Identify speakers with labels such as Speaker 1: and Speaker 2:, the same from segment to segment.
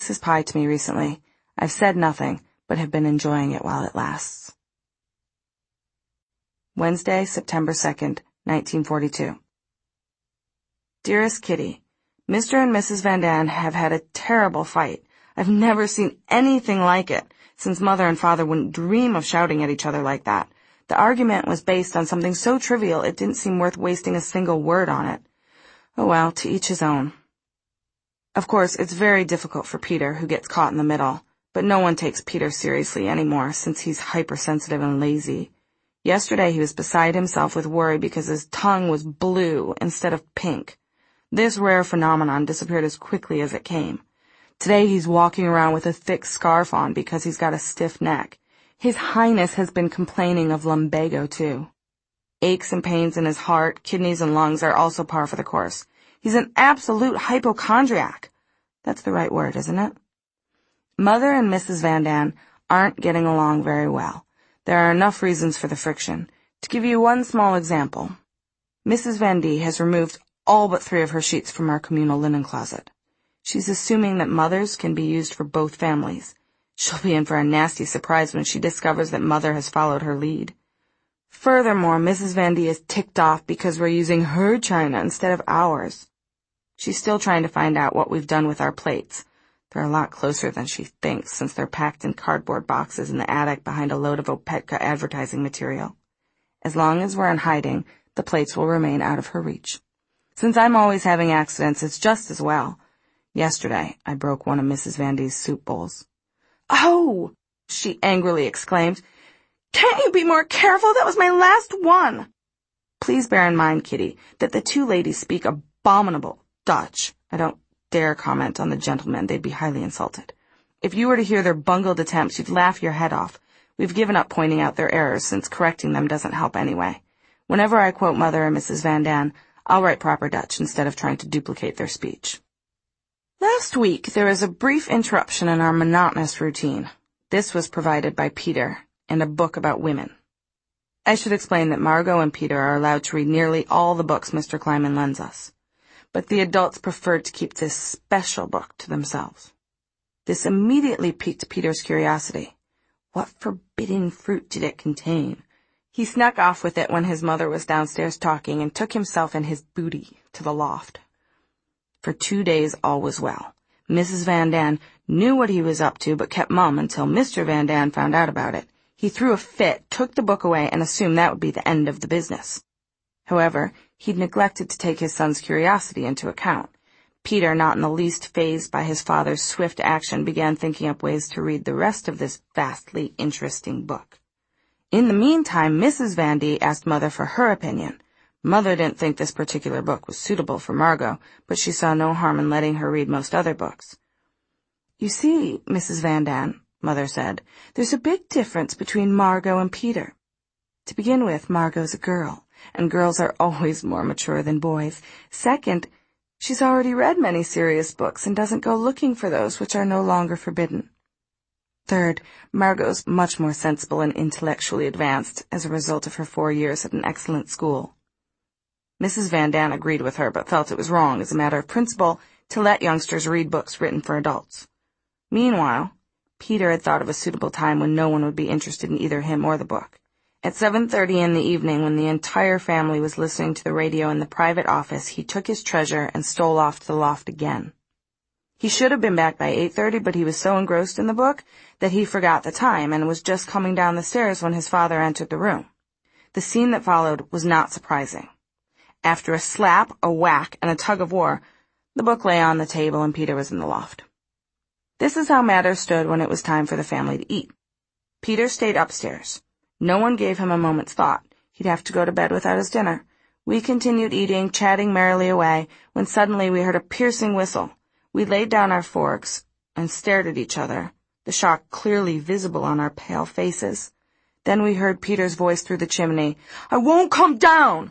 Speaker 1: likes his pie to me recently. I've said nothing, but have been enjoying it while it lasts. Wednesday, September 2nd, 1942. Dearest Kitty, Mr. and Mrs. Van Daan have had a terrible fight. I've never seen anything like it, since Mother and Father wouldn't dream of shouting at each other like that. The argument was based on something so trivial it didn't seem worth wasting a single word on it. Oh well, to each his own. Of course, it's very difficult for Peter, who gets caught in the middle, but no one takes Peter seriously anymore since he's hypersensitive and lazy. Yesterday he was beside himself with worry because his tongue was blue instead of pink. This rare phenomenon disappeared as quickly as it came. Today he's walking around with a thick scarf on because he's got a stiff neck. His Highness has been complaining of lumbago, too. Aches and pains in his heart, kidneys, and lungs are also par for the course. He's an absolute hypochondriac. That's the right word, isn't it? Mother and Mrs. Van Daan aren't getting along very well. There are enough reasons for the friction. To give you one small example, Mrs. Van D has removed all but 3 of her sheets from our communal linen closet. She's assuming that Mother's can be used for both families. She'll be in for a nasty surprise when she discovers that Mother has followed her lead. Furthermore, Mrs. Van D is ticked off because we're using her china instead of ours. She's still trying to find out what we've done with our plates. They're a lot closer than she thinks, since they're packed in cardboard boxes in the attic behind a load of Opetka advertising material. As long as we're in hiding, the plates will remain out of her reach. Since I'm always having accidents, it's just as well. Yesterday, I broke one of Mrs. Van D's soup bowls. "Oh!" she angrily exclaimed. "Can't you be more careful? That was my last one." Please bear in mind, Kitty, that the 2 ladies speak abominable Dutch. I don't dare comment on the gentlemen. They'd be highly insulted. If you were to hear their bungled attempts, you'd laugh your head off. We've given up pointing out their errors, since correcting them doesn't help anyway. Whenever I quote Mother or Mrs. Van Daan, I'll write proper Dutch instead of trying to duplicate their speech. Last week, there was a brief interruption in our monotonous routine. This was provided by Peter and a book about women. I should explain that Margot and Peter are allowed to read nearly all the books Mr. Kleiman lends us, but the adults preferred to keep this special book to themselves. This immediately piqued Peter's curiosity. What forbidden fruit did it contain? He snuck off with it when his mother was downstairs talking and took himself and his booty to the loft. For 2 days all was well. Mrs. Van Daan knew what he was up to but kept mum until Mr. Van Daan found out about it. He threw a fit, took the book away, and assumed that would be the end of the business. However, he'd neglected to take his son's curiosity into account. Peter, not in the least fazed by his father's swift action, began thinking up ways to read the rest of this vastly interesting book. In the meantime, Mrs. Van D asked Mother for her opinion. Mother didn't think this particular book was suitable for Margot, but she saw no harm in letting her read most other books. "You see, Mrs. Van Daan," Mother said, "there's a big difference between Margot and Peter. To begin with, Margot's a girl, and girls are always more mature than boys. Second, she's already read many serious books and doesn't go looking for those which are no longer forbidden. Third, Margot's much more sensible and intellectually advanced as a result of her 4 years at an excellent school." Mrs. Van Daan agreed with her, but felt it was wrong as a matter of principle to let youngsters read books written for adults. Meanwhile, Peter had thought of a suitable time when no one would be interested in either him or the book. At 7:30 in the evening, when the entire family was listening to the radio in the private office, he took his treasure and stole off to the loft again. He should have been back by 8:30, but he was so engrossed in the book that he forgot the time and was just coming down the stairs when his father entered the room. The scene that followed was not surprising. After a slap, a whack, and a tug-of-war, the book lay on the table and Peter was in the loft. This is how matters stood when it was time for the family to eat. Peter stayed upstairs. No one gave him a moment's thought. He'd have to go to bed without his dinner. We continued eating, chatting merrily away, when suddenly we heard a piercing whistle. We laid down our forks and stared at each other, the shock clearly visible on our pale faces. Then we heard Peter's voice through the chimney. "I won't come down!"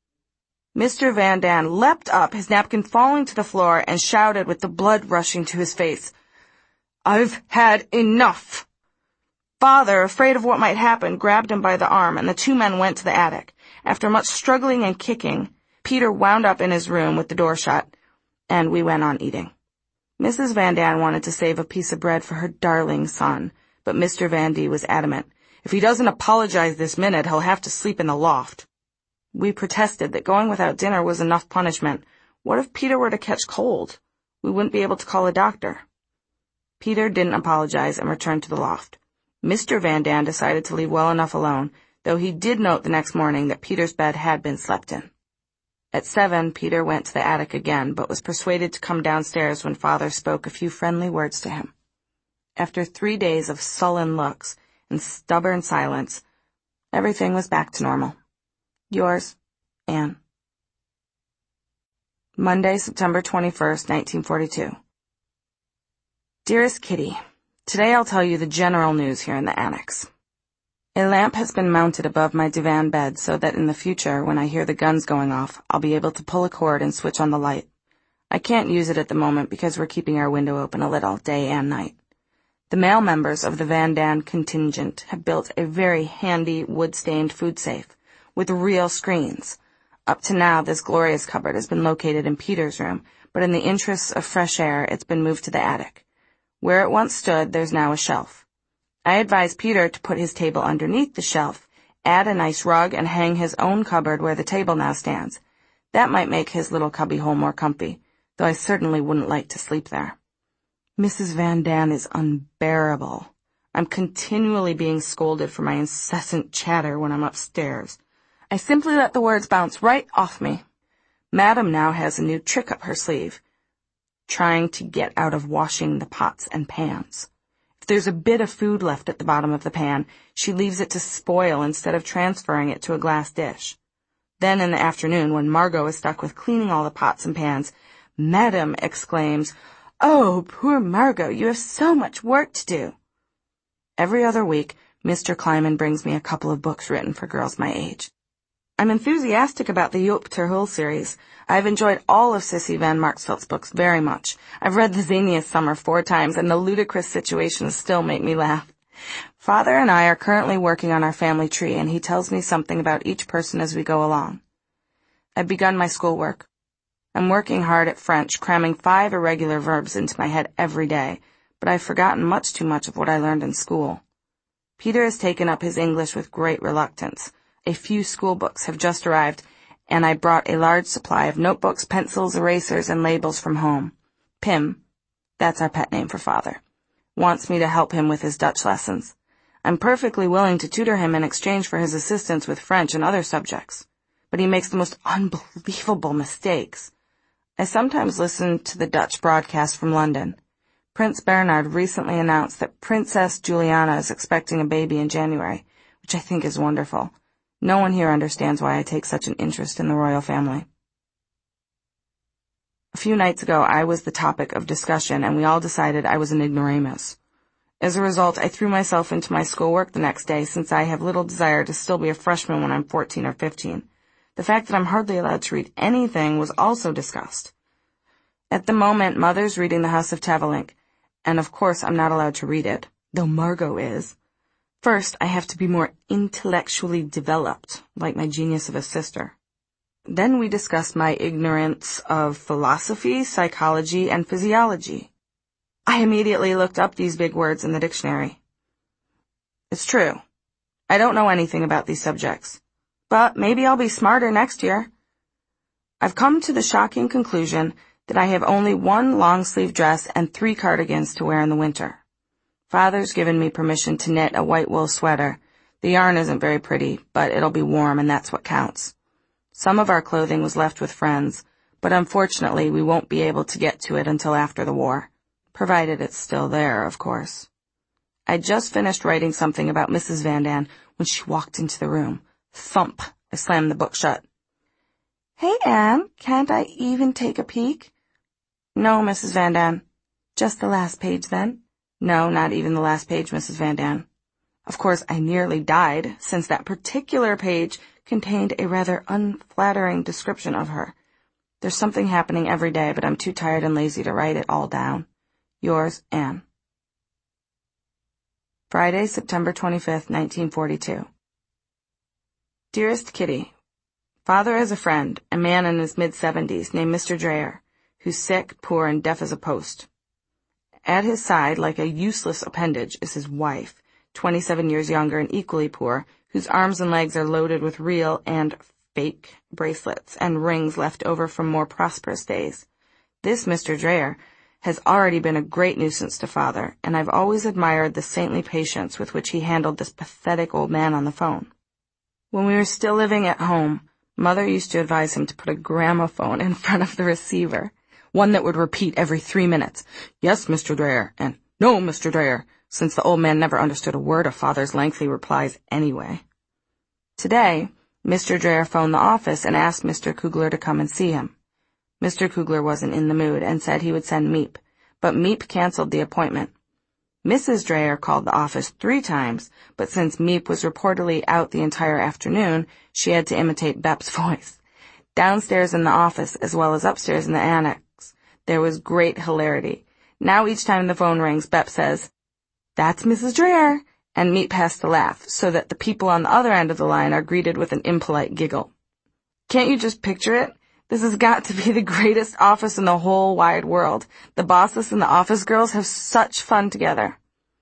Speaker 1: Mr. Van Daan leapt up, his napkin falling to the floor, and shouted with the blood rushing to his face, "I've had enough!" Father, afraid of what might happen, grabbed him by the arm, and the 2 men went to the attic. After much struggling and kicking, Peter wound up in his room with the door shut, and we went on eating. Mrs. Vandaan wanted to save a piece of bread for her darling son, but Mr. Van D was adamant. If he doesn't apologize this minute, he'll have to sleep in the loft. We protested that going without dinner was enough punishment. What if Peter were to catch cold? We wouldn't be able to call a doctor. Peter didn't apologize and returned to the loft. Mr. Vandaan decided to leave well enough alone, though he did note the next morning that Peter's bed had been slept in. At 7, Peter went to the attic again, but was persuaded to come downstairs when Father spoke a few friendly words to him. After 3 days of sullen looks and stubborn silence, everything was back to normal. Yours, Anne. Monday, September 21st, 1942. Dearest Kitty, today I'll tell you the general news here in the annex. A lamp has been mounted above my divan bed so that in the future, when I hear the guns going off, I'll be able to pull a cord and switch on the light. I can't use it at the moment because we're keeping our window open a little day and night. The male members of the Vandaan contingent have built a very handy wood-stained food safe with real screens. Up to now, this glorious cupboard has been located in Peter's room, but in the interests of fresh air, it's been moved to the attic. Where it once stood, there's now a shelf. I advised Peter to put his table underneath the shelf, add a nice rug, and hang his own cupboard where the table now stands. That might make his little cubbyhole more comfy, though I certainly wouldn't like to sleep there. Mrs. Vandaan is unbearable. I'm continually being scolded for my incessant chatter when I'm upstairs. I simply let the words bounce right off me. Madam now has a new trick up her sleeve, trying to get out of washing the pots and pans. If there's a bit of food left at the bottom of the pan, she leaves it to spoil instead of transferring it to a glass dish. Then in the afternoon, when Margot is stuck with cleaning all the pots and pans, Madam exclaims, "Oh, poor Margot, you have so much work to do." Every other week, Mr. Kleiman brings me a couple of books written for girls my age. I'm enthusiastic about the Joop ter Heul series. I've enjoyed all of Sissy van Marksvelt's books very much. I've read The Zaniest Summer 4 times, and the ludicrous situations still make me laugh. Father and I are currently working on our family tree, and he tells me something about each person as we go along. I've begun my schoolwork. I'm working hard at French, cramming 5 irregular verbs into my head every day, but I've forgotten much too much of what I learned in school. Peter has taken up his English with great reluctance. A few school books have just arrived, and I brought a large supply of notebooks, pencils, erasers, and labels from home. Pim, that's our pet name for Father, wants me to help him with his Dutch lessons. I'm perfectly willing to tutor him in exchange for his assistance with French and other subjects, but he makes the most unbelievable mistakes. I sometimes listen to the Dutch broadcast from London. Prince Bernhard recently announced that Princess Juliana is expecting a baby in January, which I think is wonderful. No one here understands why I take such an interest in the royal family. A few nights ago, I was the topic of discussion, and we all decided I was an ignoramus. As a result, I threw myself into my schoolwork the next day, since I have little desire to still be a freshman when I'm 14 or 15. The fact that I'm hardly allowed to read anything was also discussed. At the moment, Mother's reading The House of Tavelink, and of course I'm not allowed to read it, though Margot is. First, I have to be more intellectually developed, like my genius of a sister. Then we discussed my ignorance of philosophy, psychology, and physiology. I immediately looked up these big words in the dictionary. It's true. I don't know anything about these subjects, but maybe I'll be smarter next year. I've come to the shocking conclusion that I have only 1 long-sleeve dress and 3 cardigans to wear in the winter. Father's given me permission to knit a white wool sweater. The yarn isn't very pretty, but it'll be warm, and that's what counts. Some of our clothing was left with friends, but unfortunately we won't be able to get to it until after the war, provided it's still there, of course. I'd just finished writing something about Mrs. Vandaan when she walked into the room. Thump! I slammed the book shut. "Hey, Anne, can't I even take a peek?" "No, Mrs. Vandaan." "Just the last page, then?" "No, not even the last page, Mrs. Vandaan." Of course, I nearly died, since that particular page contained a rather unflattering description of her. There's something happening every day, but I'm too tired and lazy to write it all down. Yours, Anne. Friday, September 25th, 1942. Dearest Kitty, Father has a friend, a man in his mid-70s, named Mr. Dreyer, who's sick, poor, and deaf as a post. At his side, like a useless appendage, is his wife, 27 years younger and equally poor, whose arms and legs are loaded with real and fake bracelets and rings left over from more prosperous days. This Mr. Dreyer has already been a great nuisance to Father, and I've always admired the saintly patience with which he handled this pathetic old man on the phone. When we were still living at home, Mother used to advise him to put a gramophone in front of the receiver, one that would repeat every 3 minutes, "Yes, Mr. Dreyer," and "No, Mr. Dreyer," since the old man never understood a word of Father's lengthy replies anyway. Today, Mr. Dreyer phoned the office and asked Mr. Kugler to come and see him. Mr. Kugler wasn't in the mood and said he would send Miep, but Miep canceled the appointment. Mrs. Dreyer called the office 3 times, but since Miep was reportedly out the entire afternoon, she had to imitate Bep's voice. Downstairs in the office, as well as upstairs in the annex, there was great hilarity. Now each time the phone rings, Bep says, "That's Mrs. Dreyer," and Miep has to laugh, so that the people on the other end of the line are greeted with an impolite giggle. Can't you just picture it? This has got to be the greatest office in the whole wide world. The bosses and the office girls have such fun together.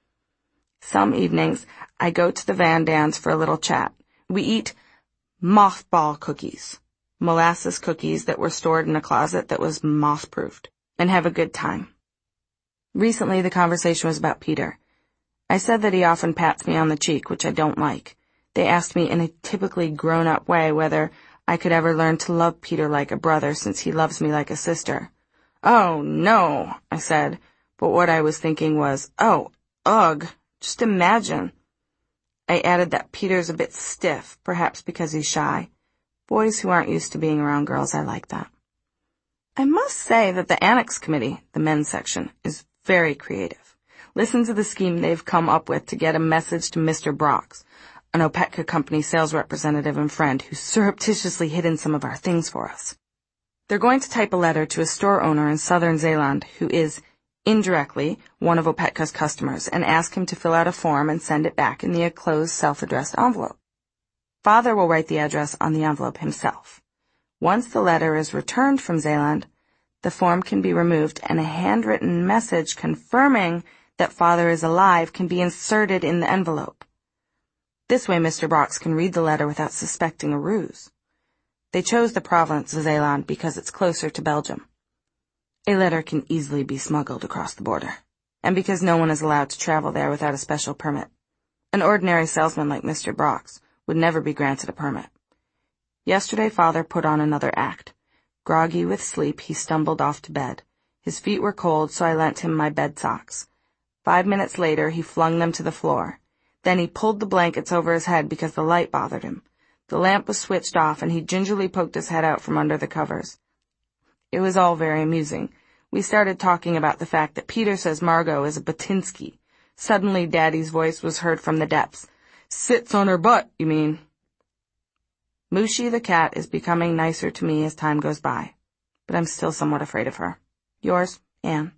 Speaker 1: Some evenings, I go to the Van Dans for a little chat. We eat mothball cookies, molasses cookies that were stored in a closet that was moth-proofed, and have a good time. Recently, the conversation was about Peter. I said that he often pats me on the cheek, which I don't like. They asked me in a typically grown-up way whether I could ever learn to love Peter like a brother since he loves me like a sister. "Oh, no," I said, but what I was thinking was, "Oh, ugh, just imagine." I added that Peter's a bit stiff, perhaps because he's shy. Boys who aren't used to being around girls, I like that. I must say that the Annex Committee, the men's section, is very creative. Listen to the scheme they've come up with to get a message to Mr. Brox, an Opetka Company sales representative and friend who's surreptitiously hidden some of our things for us. They're going to type a letter to a store owner in southern Zeeland who is, indirectly, one of Opetka's customers and ask him to fill out a form and send it back in the enclosed self-addressed envelope. Father will write the address on the envelope himself. Once the letter is returned from Zeeland, the form can be removed and a handwritten message confirming that Father is alive can be inserted in the envelope. This way Mr. Brox can read the letter without suspecting a ruse. They chose the province of Zeeland because it's closer to Belgium. A letter can easily be smuggled across the border, and because no one is allowed to travel there without a special permit. An ordinary salesman like Mr. Brox would never be granted a permit. Yesterday Father put on another act. Groggy with sleep, he stumbled off to bed. His feet were cold, so I lent him my bed socks. 5 minutes later, he flung them to the floor. Then he pulled the blankets over his head because the light bothered him. The lamp was switched off, and he gingerly poked his head out from under the covers. It was all very amusing. We started talking about the fact that Peter says Margot is a Batinsky. Suddenly Daddy's voice was heard from the depths. "Sits on her butt, you mean?" Mooshie the cat is becoming nicer to me as time goes by, but I'm still somewhat afraid of her. Yours, Anne.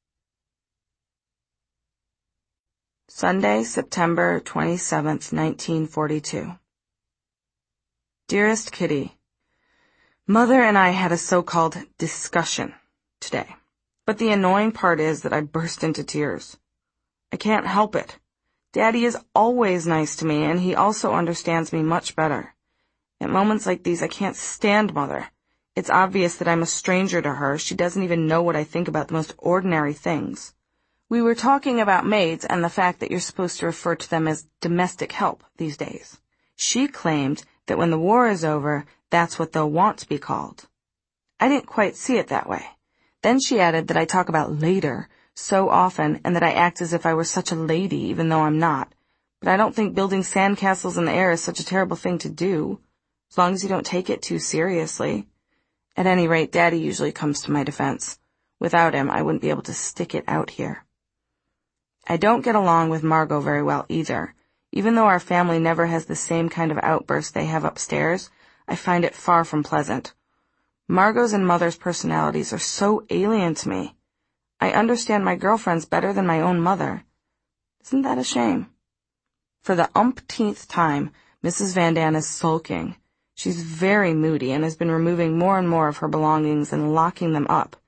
Speaker 1: Sunday, September 27th, 1942. Dearest Kitty, Mother and I had a so-called discussion today, but the annoying part is that I burst into tears. I can't help it. Daddy is always nice to me, and he also understands me much better. At moments like these, I can't stand Mother. It's obvious that I'm a stranger to her. She doesn't even know what I think about the most ordinary things. We were talking about maids and the fact that you're supposed to refer to them as domestic help these days. She claimed that when the war is over, that's what they'll want to be called. I didn't quite see it that way. Then she added that I talk about later so often and that I act as if I were such a lady even though I'm not. But I don't think building sandcastles in the air is such a terrible thing to do, as long as you don't take it too seriously. At any rate, Daddy usually comes to my defense. Without him, I wouldn't be able to stick it out here. I don't get along with Margot very well either. Even though our family never has the same kind of outburst they have upstairs, I find it far from pleasant. Margot's and Mother's personalities are so alien to me. I understand my girlfriends better than my own mother. Isn't that a shame? For the umpteenth time, Mrs. Van Daan is sulking. She's very moody and has been removing more and more of her belongings and locking them up.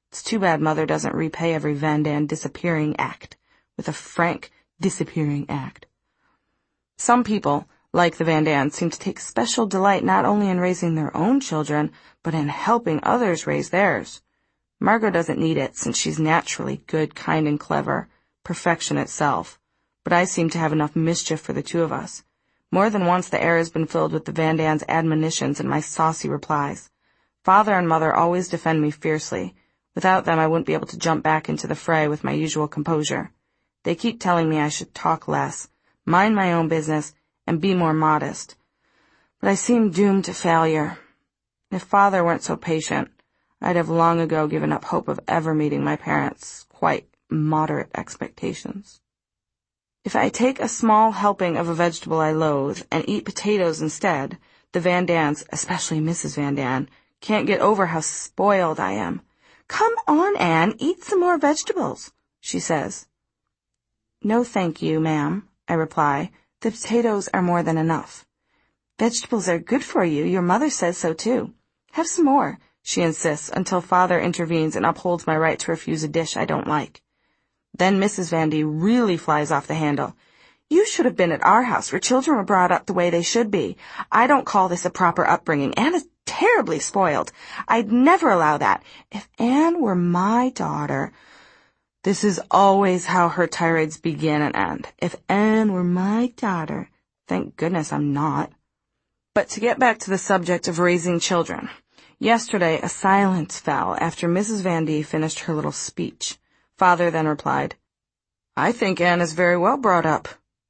Speaker 1: It's too bad Mother doesn't repay every Van Daan disappearing act with a frank disappearing act. Some people, like the Van Daans, seem to take special delight not only in raising their own children, but in helping others raise theirs. Margot doesn't need it, since she's naturally good, kind, and clever, perfection itself. But I seem to have enough mischief for the two of us. More than once the air has been filled with the Van Daans' admonitions and my saucy replies. Father and Mother always defend me fiercely. Without them I wouldn't be able to jump back into the fray with my usual composure. They keep telling me I should talk less, mind my own business, and be more modest. But I seem doomed to failure. If Father weren't so patient, I'd have long ago given up hope of ever meeting my parents' quite moderate expectations. If I take a small helping of a vegetable I loathe and eat potatoes instead, the Van Daans, especially Mrs. Van Daan, can't get over how spoiled I am. "Come on, Anne, eat some more vegetables," she says. "No, thank you, ma'am," I reply. "The potatoes are more than enough." "Vegetables are good for you. Your mother says so, too. Have some more," she insists, until Father intervenes and upholds my right to refuse a dish I don't like. Then Mrs. Van D really flies off the handle. "You should have been at our house, where children were brought up the way they should be. I don't call this a proper upbringing. Anne is terribly spoiled. I'd never allow that. If Anne were my daughter—" This is always how her tirades begin and end. If Anne were my daughter. Thank goodness I'm not. But to get back to the subject of raising children. Yesterday a silence fell after Mrs. Van D finished her little speech. Father then replied, "I think Anne is very well brought up.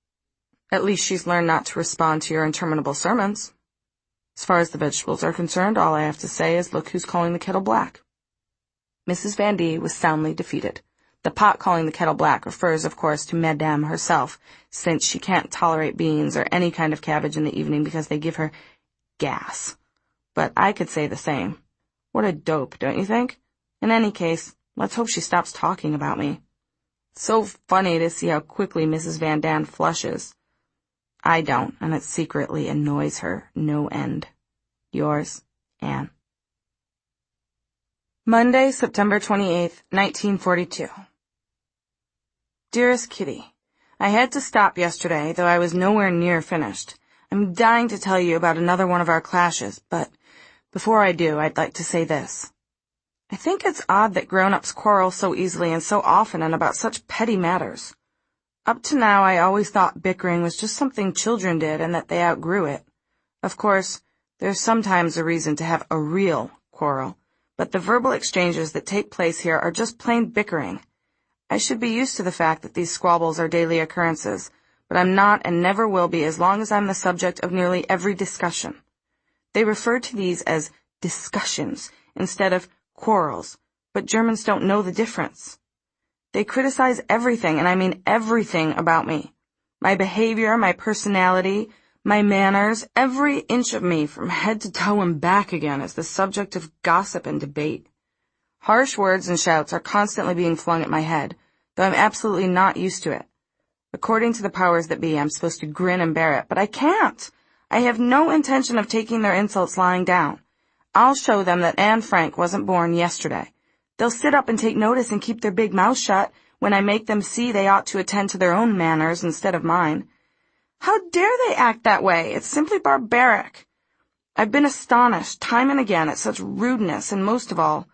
Speaker 1: At least she's learned not to respond to your interminable sermons. As far as the vegetables are concerned, all I have to say is look who's calling the kettle black." Mrs. Van D was soundly defeated. The pot calling the kettle black refers, of course, to Madame herself, since she can't tolerate beans or any kind of cabbage in the evening because they give her gas. But I could say the same. What a dope, don't you think? In any case, let's hope she stops talking about me. It's so funny to see how quickly Mrs. Van Daan flushes. I don't, and it secretly annoys her no end. Yours, Anne. Monday, September 28th, 1942. Dearest Kitty, I had to stop yesterday, though I was nowhere near finished. I'm dying to tell you about another one of our clashes, but before I do, I'd like to say this. I think it's odd that grown-ups quarrel so easily and so often and about such petty matters. Up to now, I always thought bickering was just something children did and that they outgrew it. Of course, there's sometimes a reason to have a real quarrel, but the verbal exchanges that take place here are just plain bickering. I should be used to the fact that these squabbles are daily occurrences, but I'm not and never will be as long as I'm the subject of nearly every discussion. They refer to these as discussions instead of quarrels, but Germans don't know the difference. They criticize everything, and I mean everything about me. My behavior, my personality, my manners, every inch of me from head to toe and back again is the subject of gossip and debate. Harsh words and shouts are constantly being flung at my head, though I'm absolutely not used to it. According to the powers that be, I'm supposed to grin and bear it, but I can't. I have no intention of taking their insults lying down. I'll show them that Anne Frank wasn't born yesterday. They'll sit up and take notice and keep their big mouths shut when I make them see they ought to attend to their own manners instead of mine. How dare they act that way? It's simply barbaric. I've been astonished time and again at such rudeness and most of all,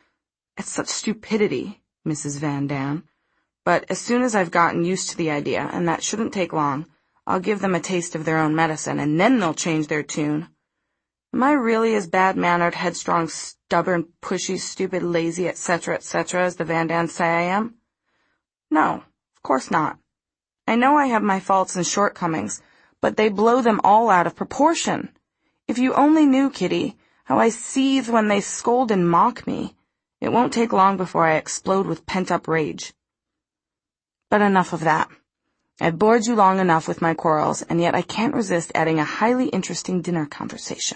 Speaker 1: at such stupidity, Mrs. Van Daan. But as soon as I've gotten used to the idea, and that shouldn't take long, I'll give them a taste of their own medicine, and then they'll change their tune. Am I really as bad-mannered, headstrong, stubborn, pushy, stupid, lazy, etc., as the Van Daans say I am? No, of course not. I know I have my faults and shortcomings, but they blow them all out of proportion. If you only knew, Kitty, how I seethe when they scold and mock me, it won't take long before I explode with pent-up rage. But enough of that. I've bored you long enough with my quarrels, and yet I can't resist adding a highly interesting dinner conversation.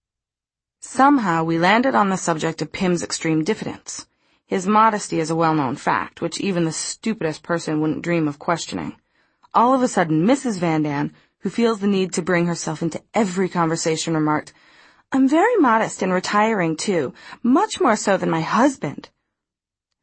Speaker 1: Somehow we landed on the subject of Pim's extreme diffidence. His modesty is a well-known fact, which even the stupidest person wouldn't dream of questioning. All of a sudden, Mrs. Van Daan, who feels the need to bring herself into every conversation, remarked, "I'm very modest and retiring, too, much more so than my husband."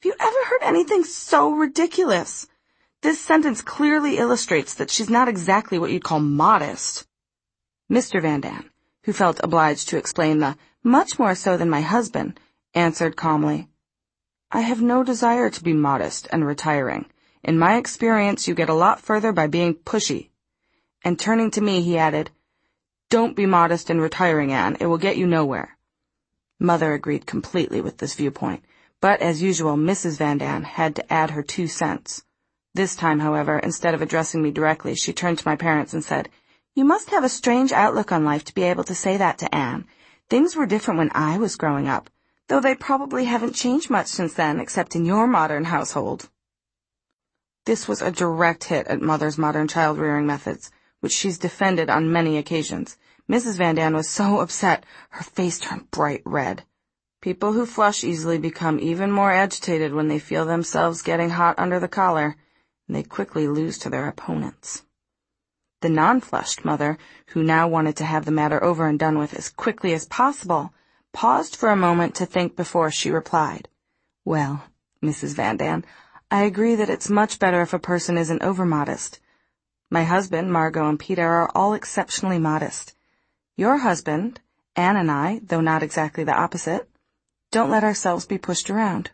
Speaker 1: you ever heard anything so ridiculous? This sentence clearly illustrates that she's not exactly what you'd call modest. Mr. Vandaan, who felt obliged to explain the much more so than my husband, answered calmly, I have no desire to be modest and retiring. In my experience, you get a lot further by being pushy. And turning to me, he added, Don't be modest and retiring, Anne. It will get you nowhere. Mother agreed completely with this viewpoint, but as usual, Mrs. Vandaan had to add her 2 cents. This time, however, instead of addressing me directly, she turned to my parents and said, You must have a strange outlook on life to be able to say that to Anne. Things were different when I was growing up, though they probably haven't changed much since then, except in your modern household. This was a direct hit at Mother's modern child-rearing methods, which she's defended on many occasions. Mrs. Vandaan was so upset, her face turned bright red. People who flush easily become even more agitated when they feel themselves getting hot under the collar, and they quickly lose to their opponents. The non-flushed mother, who now wanted to have the matter over and done with as quickly as possible, paused for a moment to think before she replied. Well, Mrs. Vandaan, I agree that it's much better if a person isn't over-modest. My husband, Margot, and Peter are all exceptionally modest. Your husband, Anne, and I, though not exactly the opposite, don't let ourselves be pushed around.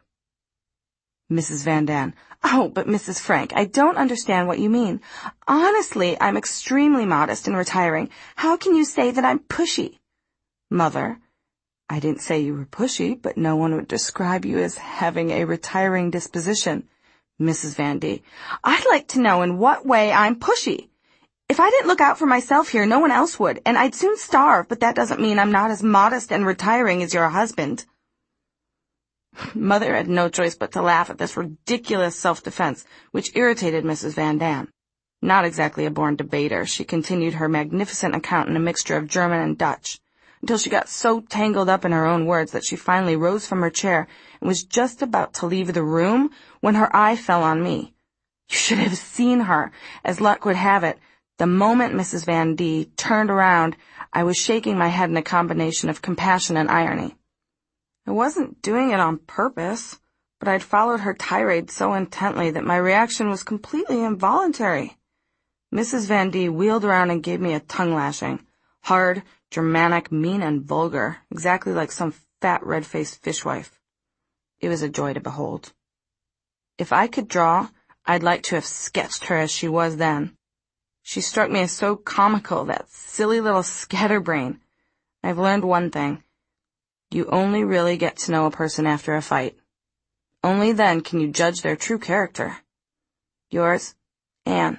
Speaker 1: Mrs. Vandaan, Oh, but Mrs. Frank, I don't understand what you mean. Honestly, I'm extremely modest and retiring. How can you say that I'm pushy? Mother, I didn't say you were pushy, but no one would describe you as having a retiring disposition. Mrs. Vandee, I'd like to know in what way I'm pushy. If I didn't look out for myself here, no one else would, and I'd soon starve, but that doesn't mean I'm not as modest and retiring as your husband. Mother had no choice but to laugh at this ridiculous self-defense, which irritated Mrs. Vandaan. Not exactly a born debater, she continued her magnificent account in a mixture of German and Dutch, until she got so tangled up in her own words that she finally rose from her chair and was just about to leave the room when her eye fell on me. You should have seen her. As luck would have it, the moment Mrs. Vandee turned around, I was shaking my head in a combination of compassion and irony. I wasn't doing it on purpose, but I'd followed her tirade so intently that my reaction was completely involuntary. Mrs. Vandee wheeled around and gave me a tongue-lashing, hard, Germanic, mean, and vulgar, exactly like some fat, red-faced fishwife. It was a joy to behold. If I could draw, I'd like to have sketched her as she was then. She struck me as so comical, that silly little scatterbrain. I've learned one thing. You only really get to know a person after a fight. Only then can you judge their true character. Yours, Anne.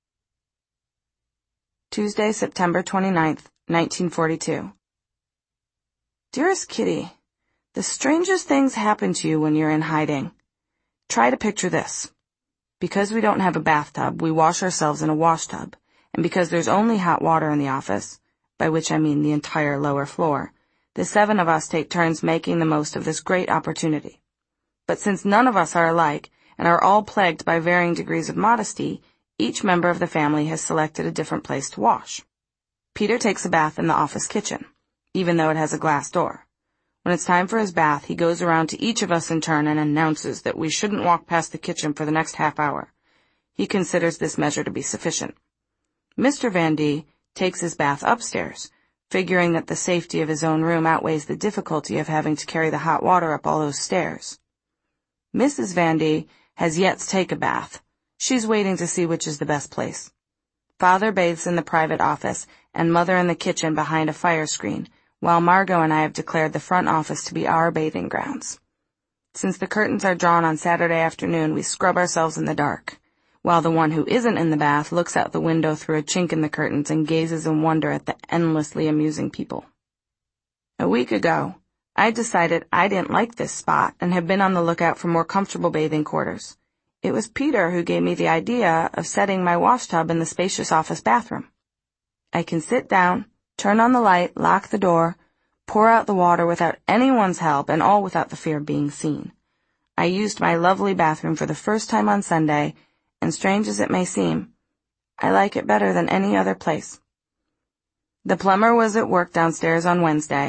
Speaker 1: Tuesday, September 29th, 1942. Dearest Kitty, the strangest things happen to you when you're in hiding. Try to picture this. Because we don't have a bathtub, we wash ourselves in a washtub, and because there's only hot water in the office, by which I mean the entire lower floor, the 7 of us take turns making the most of this great opportunity. But since none of us are alike, and are all plagued by varying degrees of modesty, each member of the family has selected a different place to wash. Peter takes a bath in the office kitchen, even though it has a glass door. When it's time for his bath, he goes around to each of us in turn and announces that we shouldn't walk past the kitchen for the next half hour. He considers this measure to be sufficient. Mr. Vandee takes his bath upstairs, figuring that the safety of his own room outweighs the difficulty of having to carry the hot water up all those stairs. Mrs. Vandee has yet to take a bath. She's waiting to see which is the best place. Father bathes in the private office, and Mother in the kitchen behind a fire screen, while Margot and I have declared the front office to be our bathing grounds. Since the curtains are drawn on Saturday afternoon, we scrub ourselves in the dark, while the one who isn't in the bath looks out the window through a chink in the curtains and gazes in wonder at the endlessly amusing people. A week ago, I decided I didn't like this spot and have been on the lookout for more comfortable bathing quarters. It was Peter who gave me the idea of setting my washtub in the spacious office bathroom. I can sit down, turn on the light, lock the door, pour out the water without anyone's help, and all without the fear of being seen. I used my lovely bathroom for the first time on Sunday, and strange as it may seem, I like it better than any other place. The plumber was at work downstairs on Wednesday,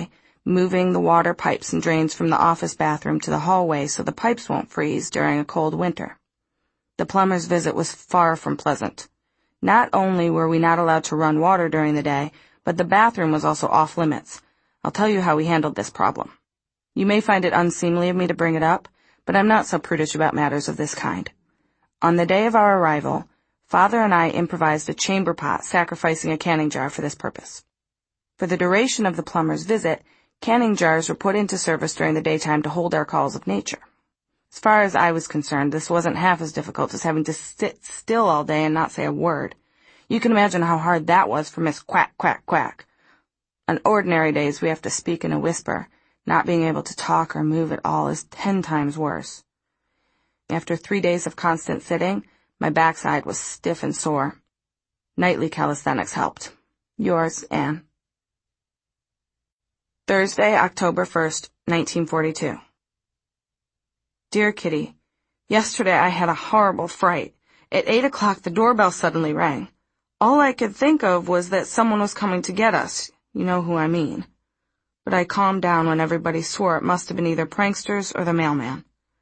Speaker 1: moving the water pipes and drains from the office bathroom to the hallway so the pipes won't freeze during a cold winter. The plumber's visit was far from pleasant. Not only were we not allowed to run water during the day, but the bathroom was also off limits. I'll tell you how we handled this problem. You may find it unseemly of me to bring it up, but I'm not so prudish about matters of this kind. On the day of our arrival, Father and I improvised a chamber pot, sacrificing a canning jar for this purpose. For the duration of the plumber's visit, canning jars were put into service during the daytime to hold our calls of nature. As far as I was concerned, this wasn't half as difficult as having to sit still all day and not say a word. You can imagine how hard that was for Miss Quack, Quack, Quack. On ordinary days, we have to speak in a whisper. Not being able to talk or move at all is 10 times worse. After 3 days of constant sitting, my backside was stiff and sore. Nightly calisthenics helped. Yours, Anne. Thursday, October 1st, 1942. Dear Kitty, yesterday I had a horrible fright. At 8 o'clock the doorbell suddenly rang. All I could think of was that someone was coming to get us. You know who I mean. But I calmed down when everybody swore it must have been either pranksters or the mailman.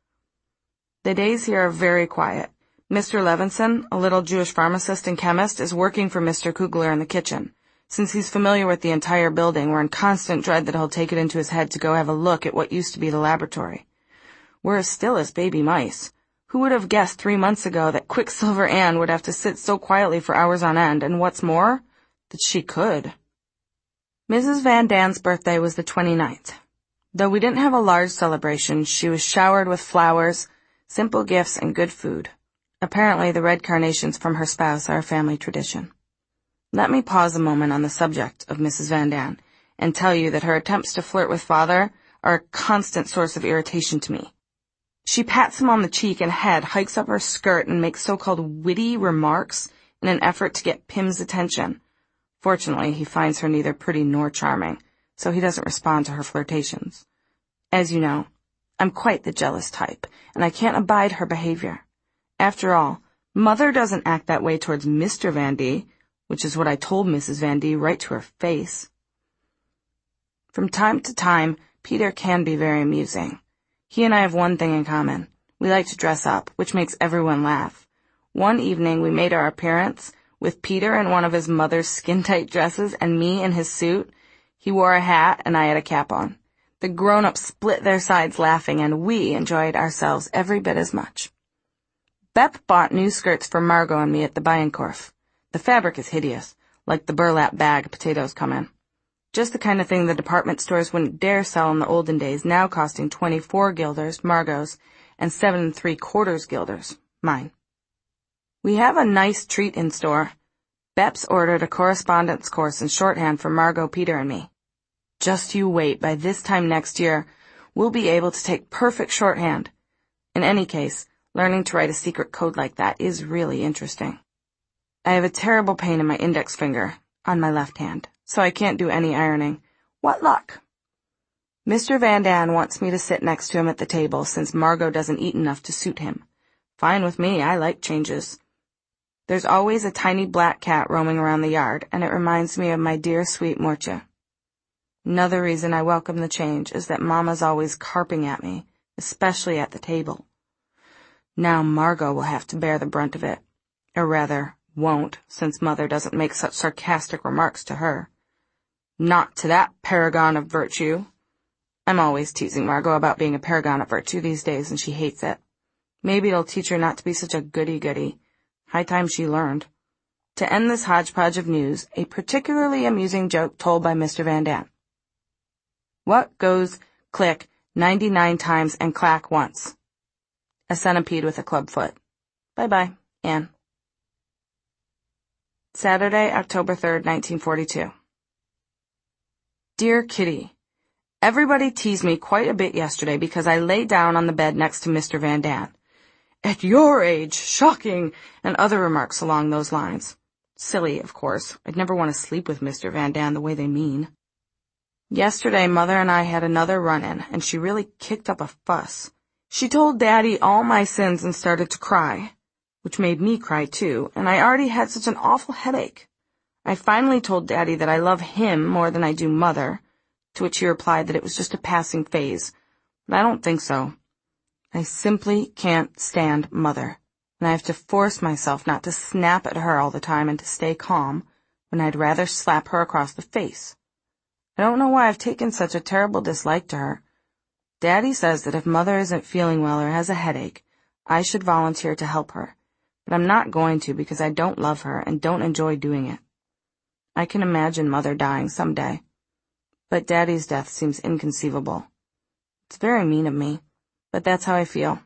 Speaker 1: The days here are very quiet. Mr. Levinson, a little Jewish pharmacist and chemist, is working for Mr. Kugler in the kitchen. Since he's familiar with the entire building, we're in constant dread that he'll take it into his head to go have a look at what used to be the laboratory. We're as still as baby mice. Who would have guessed 3 months ago that Quicksilver Anne would have to sit so quietly for hours on end, and what's more, that she could. Mrs. Van Dan's birthday was the 29th. Though we didn't have a large celebration, she was showered with flowers, simple gifts, and good food. Apparently, the red carnations from her spouse are a family tradition. Let me pause a moment on the subject of Mrs. Van Dan and tell you that her attempts to flirt with Father are a constant source of irritation to me. She pats him on the cheek and head, hikes up her skirt, and makes so-called witty remarks in an effort to get Pim's attention. Fortunately, he finds her neither pretty nor charming, so he doesn't respond to her flirtations. As you know, I'm quite the jealous type, and I can't abide her behavior. After all, Mother doesn't act that way towards Mr. Van D., which is what I told Mrs. Van D. right to her face. From time to time, Peter can be very amusing. He and I have one thing in common. We like to dress up, which makes everyone laugh. One evening we made our appearance, with Peter in one of his mother's skin-tight dresses and me in his suit. He wore a hat and I had a cap on. The grown-ups split their sides laughing, and we enjoyed ourselves every bit as much. Bep bought new skirts for Margot and me at the Bienkorf. The fabric is hideous, like the burlap bag potatoes come in. Just the kind of thing the department stores wouldn't dare sell in the olden days, now costing 24 guilders, Margot's, and 7 3/4 guilders, mine. We have a nice treat in store. Bep's ordered a correspondence course in shorthand for Margot, Peter, and me. Just you wait, by this time next year, we'll be able to take perfect shorthand. In any case, learning to write a secret code like that is really interesting. I have a terrible pain in my index finger, on my left hand, so I can't do any ironing. What luck! Mr. Van Dan wants me to sit next to him at the table, since Margot doesn't eat enough to suit him. Fine with me, I like changes. There's always a tiny black cat roaming around the yard, and it reminds me of my dear sweet Morcha. Another reason I welcome the change is that Mama's always carping at me, especially at the table. Now Margot will have to bear the brunt of it, or rather, won't, since Mother doesn't make such sarcastic remarks to her. Not to that paragon of virtue. I'm always teasing Margot about being a paragon of virtue these days, and she hates it. Maybe it'll teach her not to be such a goody-goody. High time she learned. To end this hodgepodge of news, a particularly amusing joke told by Mr. Van Dan. What goes click 99 times and clack once? A centipede with a club foot. Bye-bye, Anne. Saturday, October 3rd, 1942. Dear Kitty, everybody teased me quite a bit yesterday because I lay down on the bed next to Mr. Van Dan. At your age, shocking, and other remarks along those lines. Silly, of course. I'd never want to sleep with Mr. Van Dan the way they mean. Yesterday, Mother and I had another run-in, and she really kicked up a fuss. She told Daddy all my sins and started to cry, which made me cry too, and I already had such an awful headache. I finally told Daddy that I love him more than I do Mother. to which he replied that it was just a passing phase. But I don't think so. I simply can't stand Mother, and I have to force myself not to snap at her all the time and to stay calm when I'd rather slap her across the face. I don't know why I've taken such a terrible dislike to her. Daddy says that if Mother isn't feeling well or has a headache, I should volunteer to help her, but I'm not going to because I don't love her and don't enjoy doing it. I can imagine Mother dying someday, but Daddy's death seems inconceivable. It's very mean of me, but that's how I feel.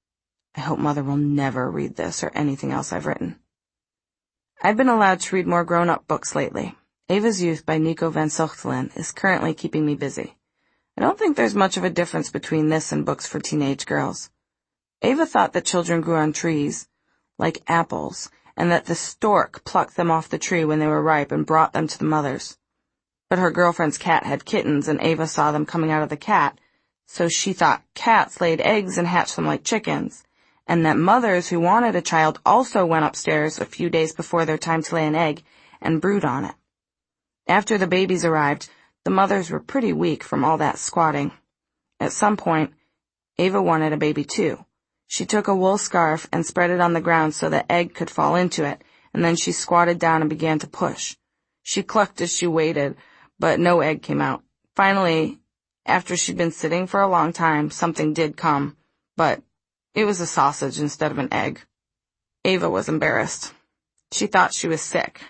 Speaker 1: I hope Mother will never read this or anything else I've written. I've been allowed to read more grown-up books lately. Ava's Youth by Nico van Zuchtelen is currently keeping me busy. I don't think there's much of a difference between this and books for teenage girls. Ava thought that children grew on trees, like apples, and that the stork plucked them off the tree when they were ripe and brought them to the mothers. But her girlfriend's cat had kittens, and Ava saw them coming out of the cat, so she thought cats laid eggs and hatched them like chickens, and that mothers who wanted a child also went upstairs a few days before their time to lay an egg and brood on it. After the babies arrived, the mothers were pretty weak from all that squatting. At some point, Ava wanted a baby too. She took a wool scarf and spread it on the ground so the egg could fall into it, and then she squatted down and began to push. She clucked as she waited, but no egg came out. Finally, after she'd been sitting for a long time, something did come, but it was a sausage instead of an egg. Ava was embarrassed. She thought she was sick.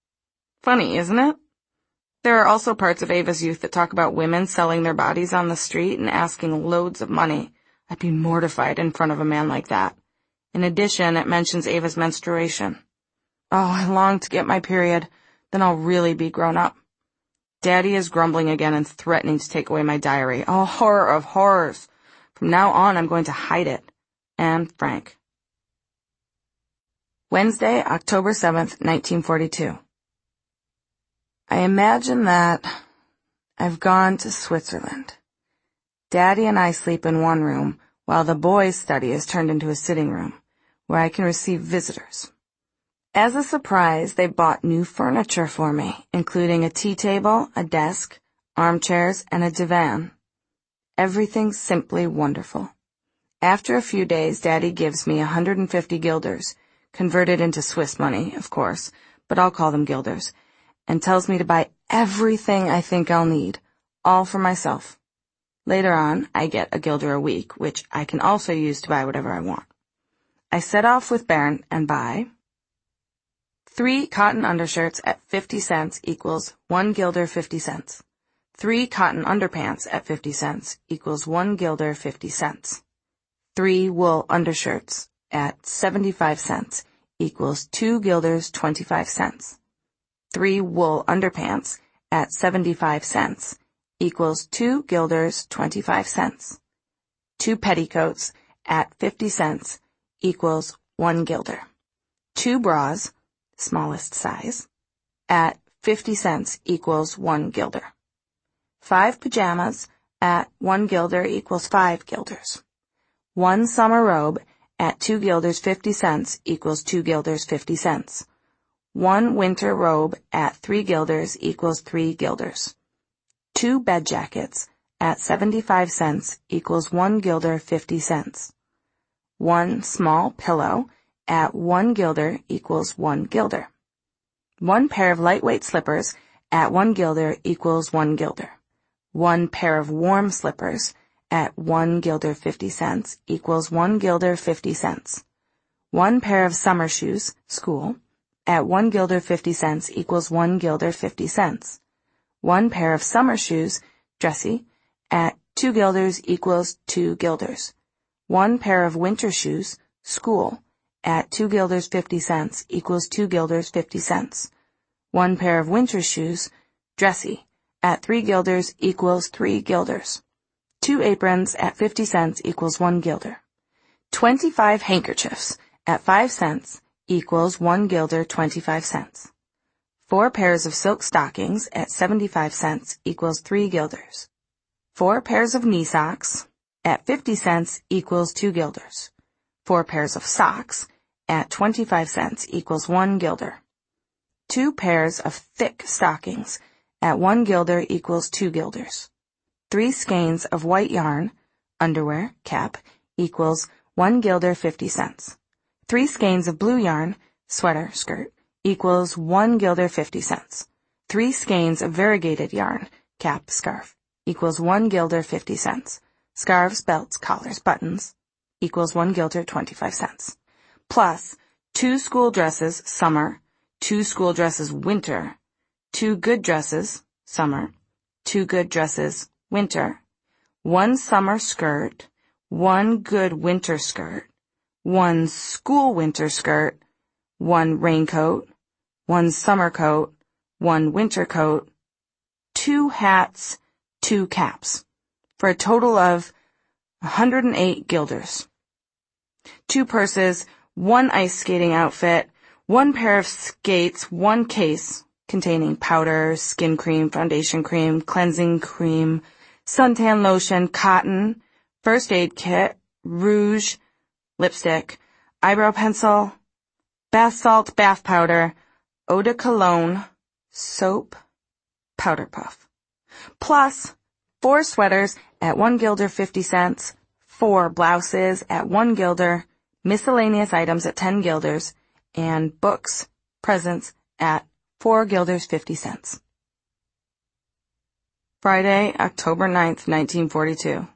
Speaker 1: Funny, isn't it? There are also parts of Ava's Youth that talk about women selling their bodies on the street and asking loads of money. I'd be mortified in front of a man like that. In addition, it mentions Ava's menstruation. Oh, I long to get my period. Then I'll really be grown up. Daddy is grumbling again and threatening to take away my diary. Oh, horror of horrors. From now on, I'm going to hide it. And Frank. Wednesday, October 7th, 1942. I imagine that I've gone to Switzerland. Daddy and I sleep in one room, while the boys' study is turned into a sitting room, where I can receive visitors. As a surprise, they bought new furniture for me, including a tea table, a desk, armchairs, and a divan. Everything's simply wonderful. After a few days, Daddy gives me 150 guilders, converted into Swiss money, of course, but I'll call them guilders, and tells me to buy everything I think I'll need, all for myself. Later on, I get a guilder a week, which I can also use to buy whatever I want. I set off with Bernd and buy 3 cotton undershirts at 50 cents equals 1 guilder 50 cents. 3 cotton underpants at 50 cents equals 1 guilder 50 cents. 3 wool undershirts at 75 cents equals 2 guilders 25 cents. 3 wool underpants at 75 cents equals 2 guilders 25 cents. 2 petticoats at 50 cents equals 1 guilder. 2 bras, smallest size, at 50 cents equals 1 guilder. 5 pajamas at 1 guilder equals 5 guilders. 1 summer robe at 2 guilders 50 cents equals 2 guilders 50 cents. 1 winter robe at 3 guilders equals 3 guilders. 2 bed jackets at 75 cents equals 1 guilder 50 cents. 1 small pillow at 1 guilder equals 1 guilder. 1 pair of lightweight slippers at 1 guilder equals 1 guilder. 1 pair of warm slippers at 1 guilder 50 cents equals 1 guilder 50 cents. 1 pair of summer shoes, school, at 1 guilder 50 cents equals 1 guilder 50 cents. 1 pair of summer shoes, dressy, at 2 guilders equals 2 guilders. 1 pair of winter shoes, school, at 2 guilders 50 cents equals 2 guilders 50 cents. 1 pair of winter shoes, dressy, at 3 guilders equals 3 guilders. 2 aprons at 50 cents equals 1 guilder. 25 handkerchiefs at 5 cents equals 1 guilder 25 cents. 4 pairs of silk stockings at 75 cents equals 3 guilders. 4 pairs of knee socks at 50 cents equals 2 guilders. 4 pairs of socks at 25 cents equals 1 guilder. 2 pairs of thick stockings at 1 guilder equals 2 guilders. 3 skeins of white yarn, underwear, cap, equals 1 guilder 50 cents. 3 skeins of blue yarn, sweater, skirt, equals 1 guilder 50 cents. 3 skeins of variegated yarn, cap, scarf, equals 1 guilder 50 cents. Scarves, belts, collars, buttons, equals 1 guilder 25 cents. Plus 2 school dresses, summer, 2 school dresses, winter, 2 good dresses, summer, 2 good dresses, winter, 1 summer skirt, 1 good winter skirt, 1 school winter skirt, 1 raincoat, 1 summer coat, 1 winter coat, 2 hats, 2 caps, for a total of 108 guilders. 2 purses, 1 ice skating outfit, 1 pair of skates, 1 case containing powder, skin cream, foundation cream, cleansing cream, suntan lotion, cotton, first aid kit, rouge, lipstick, eyebrow pencil, bath salt, bath powder, eau de cologne, soap, powder puff. Plus 4 sweaters at 1 guilder 50 cents, 4 blouses at 1 guilder, miscellaneous items at 10 guilders, and books, presents at 4 guilders 50 cents. Friday, October 9th, 1942.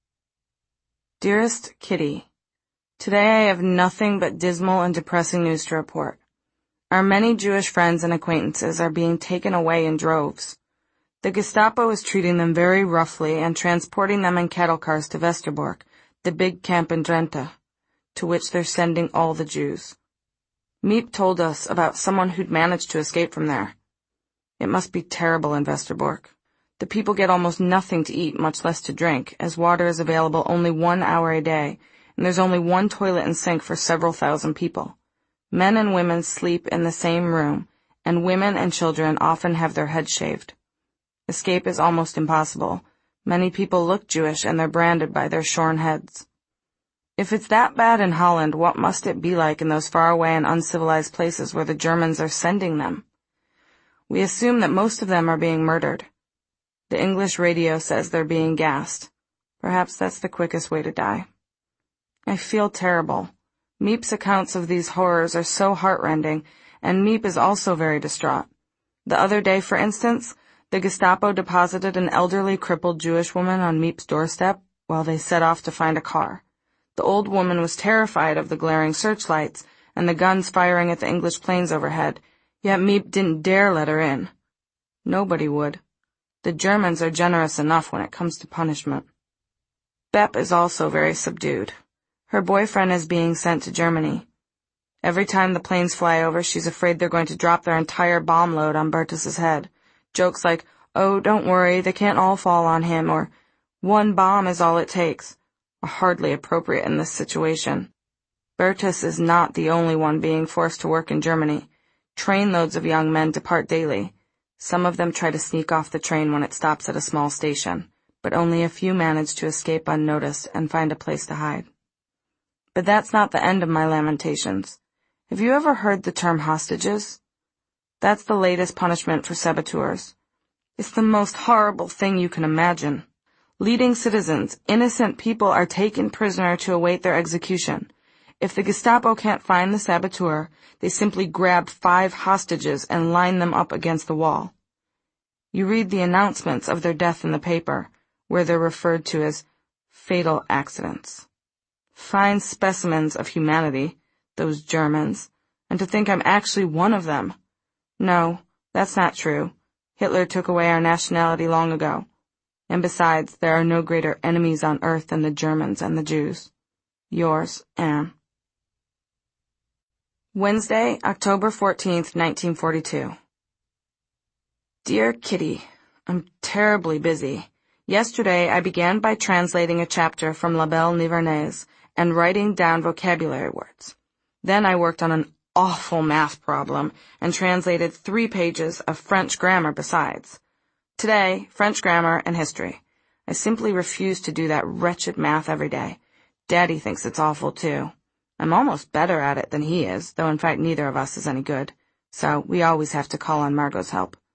Speaker 1: Dearest Kitty, today I have nothing but dismal and depressing news to report. Our many Jewish friends and acquaintances are being taken away in droves. The Gestapo is treating them very roughly and transporting them in cattle cars to Westerbork, the big camp in Drenthe, to which they're sending all the Jews. Miep told us about someone who'd managed to escape from there. It must be terrible in Westerbork. The people get almost nothing to eat, much less to drink, as water is available only 1 hour a day, and there's only 1 toilet and sink for several thousand people. Men and women sleep in the same room, and women and children often have their heads shaved. Escape is almost impossible. Many people look Jewish and they're branded by their shorn heads. If it's that bad in Holland, what must it be like in those faraway and uncivilized places where the Germans are sending them? We assume that most of them are being murdered. The English radio says they're being gassed. Perhaps that's the quickest way to die. I feel terrible. Miep's accounts of these horrors are so heartrending, and Miep is also very distraught. The other day, for instance, the Gestapo deposited an elderly, crippled Jewish woman on Miep's doorstep while they set off to find a car. The old woman was terrified of the glaring searchlights and the guns firing at the English planes overhead, yet Miep didn't dare let her in. Nobody would. The Germans are generous enough when it comes to punishment. Bep is also very subdued. Her boyfriend is being sent to Germany. Every time the planes fly over, she's afraid they're going to drop their entire bomb load on Bertus's head. Jokes like, "Oh, don't worry, they can't all fall on him," or "1 bomb is all it takes," are hardly appropriate in this situation. Bertus is not the only one being forced to work in Germany. Trainloads of young men depart daily. Some of them try to sneak off the train when it stops at a small station, but only a few manage to escape unnoticed and find a place to hide. But that's not the end of my lamentations. Have you ever heard the term hostages? That's the latest punishment for saboteurs. It's the most horrible thing you can imagine. Leading citizens, innocent people, are taken prisoner to await their execution. If the Gestapo can't find the saboteur, they simply grab 5 hostages and line them up against the wall. You read the announcements of their death in the paper, where they're referred to as fatal accidents. Fine specimens of humanity, those Germans, and to think I'm actually one of them. No, that's not true. Hitler took away our nationality long ago. And besides, there are no greater enemies on earth than the Germans and the Jews. Yours, Anne. Wednesday, October 14th, 1942. Dear Kitty, I'm terribly busy. Yesterday I began by translating a chapter from La Belle Nivernaise and writing down vocabulary words. Then I worked on an awful math problem and translated 3 pages of French grammar besides. Today, French grammar and history. I simply refuse to do that wretched math every day. Daddy thinks it's awful too. I'm almost better at it than he is, though in fact neither of us is any good, so we always have to call on Margot's help.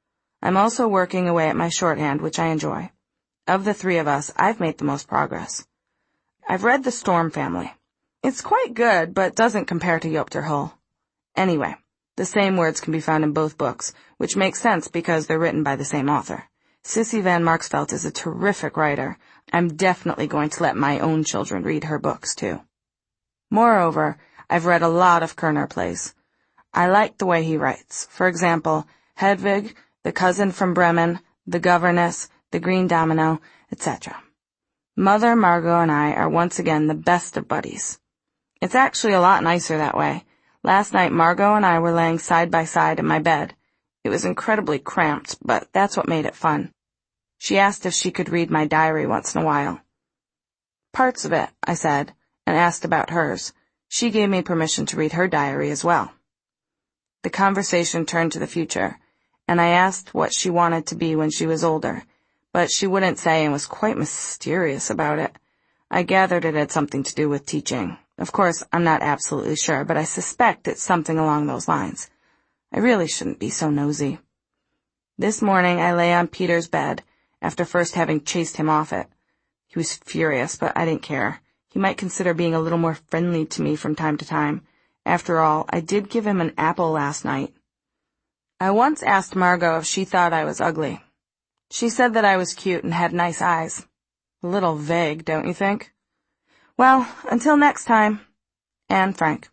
Speaker 1: I'm also working away at my shorthand, which I enjoy. Of the three of us, I've made the most progress. I've read The Storm Family. It's quite good, but doesn't compare to Yopter Hull. Anyway, the same words can be found in both books, which makes sense because they're written by the same author. Sissy Van Marksveld is a terrific writer. I'm definitely going to let my own children read her books, too. Moreover, I've read a lot of Kerner plays. I like the way he writes. For example, Hedvig, The Cousin from Bremen, The Governess, The Green Domino, etc. Mother, Margot, and I are once again the best of buddies. It's actually a lot nicer that way. Last night, Margot and I were laying side by side in my bed. It was incredibly cramped, but that's what made it fun. She asked if she could read my diary once in a while. Parts of it, I said, and asked about hers. She gave me permission to read her diary as well. The conversation turned to the future, and I asked what she wanted to be when she was older, but she wouldn't say and was quite mysterious about it. I gathered it had something to do with teaching. Of course, I'm not absolutely sure, but I suspect it's something along those lines. I really shouldn't be so nosy. This morning I lay on Peter's bed, after first having chased him off it. He was furious, but I didn't care. He might consider being a little more friendly to me from time to time. After all, I did give him an apple last night. I once asked Margot if she thought I was ugly. She said that I was cute and had nice eyes. A little vague, don't you think? Well, until next time. Anne Frank.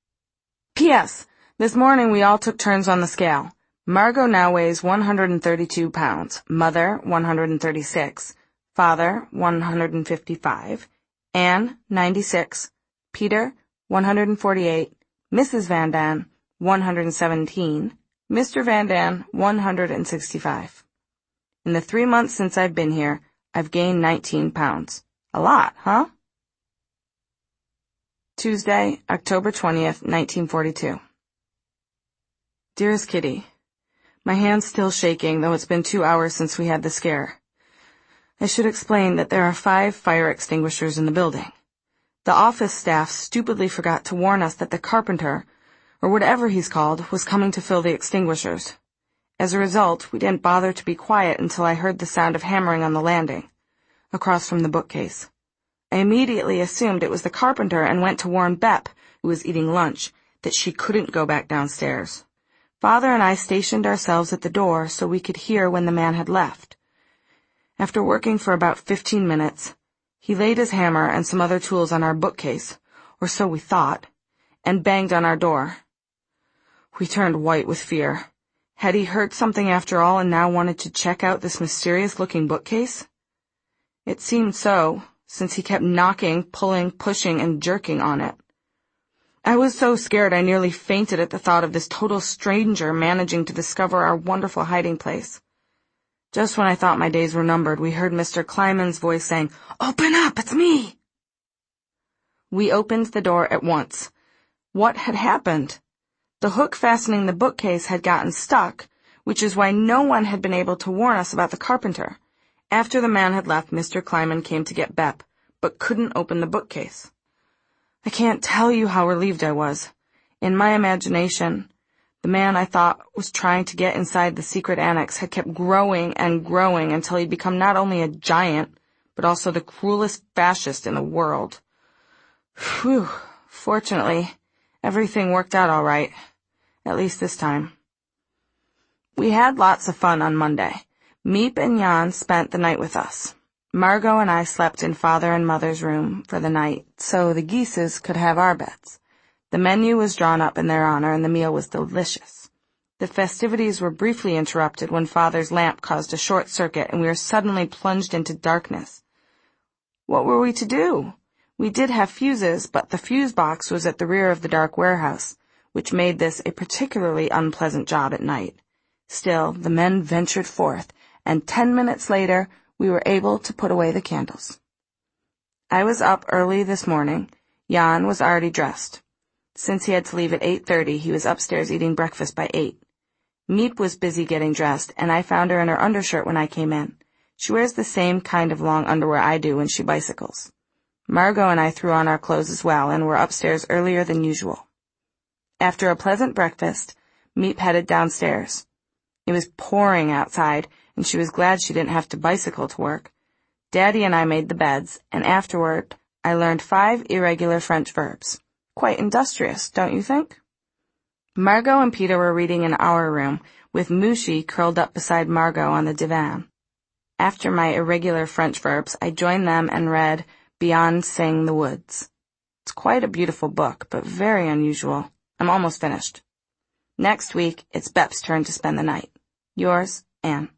Speaker 1: P.S. This morning we all took turns on the scale. Margot now weighs 132 pounds, Mother 136, Father 155, Anne 96, Peter 148, Mrs. Van Daan 117, Mr. Van Daan 165. In the 3 months since I've been here, I've gained 19 pounds. A lot, huh? Tuesday, October 20th, 1942. Dearest Kitty, my hand's still shaking, though it's been 2 hours since we had the scare. I should explain that there are 5 fire extinguishers in the building. The office staff stupidly forgot to warn us that the carpenter, or whatever he's called, was coming to fill the extinguishers. As a result, we didn't bother to be quiet until I heard the sound of hammering on the landing, across from the bookcase. I immediately assumed it was the carpenter and went to warn Bep, who was eating lunch, that she couldn't go back downstairs. Father and I stationed ourselves at the door so we could hear when the man had left. After working for about 15 minutes, he laid his hammer and some other tools on our bookcase, or so we thought, and banged on our door. We turned white with fear. Had he heard something after all and now wanted to check out this mysterious-looking bookcase? It seemed so, since he kept knocking, pulling, pushing, and jerking on it. I was so scared I nearly fainted at the thought of this total stranger managing to discover our wonderful hiding place. Just when I thought my days were numbered, we heard Mr. Kleiman's voice saying, "Open up, it's me!" We opened the door at once. What had happened? The hook fastening the bookcase had gotten stuck, which is why no one had been able to warn us about the carpenter. After the man had left, Mr. Kleiman came to get Bep, but couldn't open the bookcase. I can't tell you how relieved I was. In my imagination, the man I thought was trying to get inside the secret annex had kept growing and growing until he'd become not only a giant, but also the cruelest fascist in the world. Phew. Fortunately, everything worked out all right, at least this time. We had lots of fun on Monday. Miep and Jan spent the night with us. Margot and I slept in Father and Mother's room for the night, so the Geeses could have our beds. The menu was drawn up in their honor, and the meal was delicious. The festivities were briefly interrupted when Father's lamp caused a short circuit, and we were suddenly plunged into darkness. What were we to do? We did have fuses, but the fuse box was at the rear of the dark warehouse, which made this a particularly unpleasant job at night. Still, the men ventured forth, and 10 minutes later, we were able to put away the candles. I was up early this morning. Jan was already dressed. Since he had to leave at 8:30, he was upstairs eating breakfast by 8. Miep was busy getting dressed, and I found her in her undershirt when I came in. She wears the same kind of long underwear I do when she bicycles. Margot and I threw on our clothes as well, and were upstairs earlier than usual. After a pleasant breakfast, Miep headed downstairs. It was pouring outside, and she was glad she didn't have to bicycle to work. Daddy and I made the beds, and afterward I learned 5 irregular French verbs. Quite industrious, don't you think? Margot and Peter were reading in our room, with Mooshie curled up beside Margot on the divan. After my irregular French verbs, I joined them and read Beyond Sing the Woods. It's quite a beautiful book, but very unusual. I'm almost finished. Next week, it's Bep's turn to spend the night. Yours, Anne.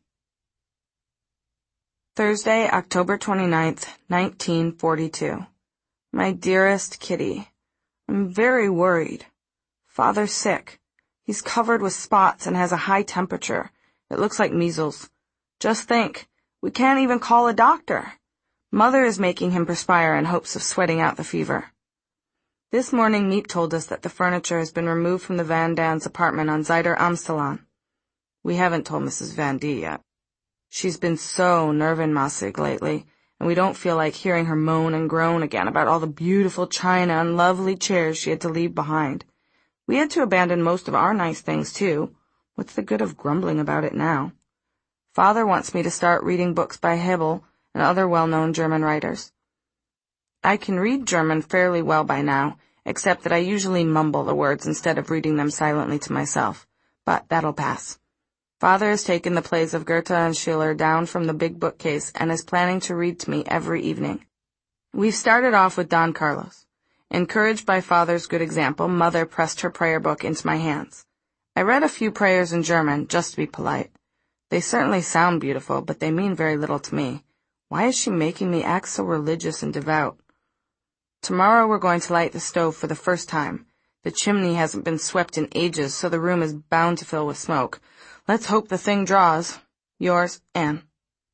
Speaker 1: Thursday, October 29th, 1942. My dearest Kitty, I'm very worried. Father's sick. He's covered with spots and has a high temperature. It looks like measles. Just think, we can't even call a doctor. Mother is making him perspire in hopes of sweating out the fever. This morning Miep told us that the furniture has been removed from the Van Dan's apartment on Zuider Amstelaan. We haven't told Mrs. Van D yet. She's been so nervenmassig lately, and we don't feel like hearing her moan and groan again about all the beautiful china and lovely chairs she had to leave behind. We had to abandon most of our nice things, too. What's the good of grumbling about it now? Father wants me to start reading books by Hebel and other well-known German writers. I can read German fairly well by now, except that I usually mumble the words instead of reading them silently to myself. But that'll pass. Father has taken the plays of Goethe and Schiller down from the big bookcase and is planning to read to me every evening. We've started off with Don Carlos. Encouraged by Father's good example, Mother pressed her prayer book into my hands. I read a few prayers in German, just to be polite. They certainly sound beautiful, but they mean very little to me. Why is she making me act so religious and devout? Tomorrow we're going to light the stove for the first time. The chimney hasn't been swept in ages, so the room is bound to fill with smoke. Let's hope the thing draws. Yours, Anne.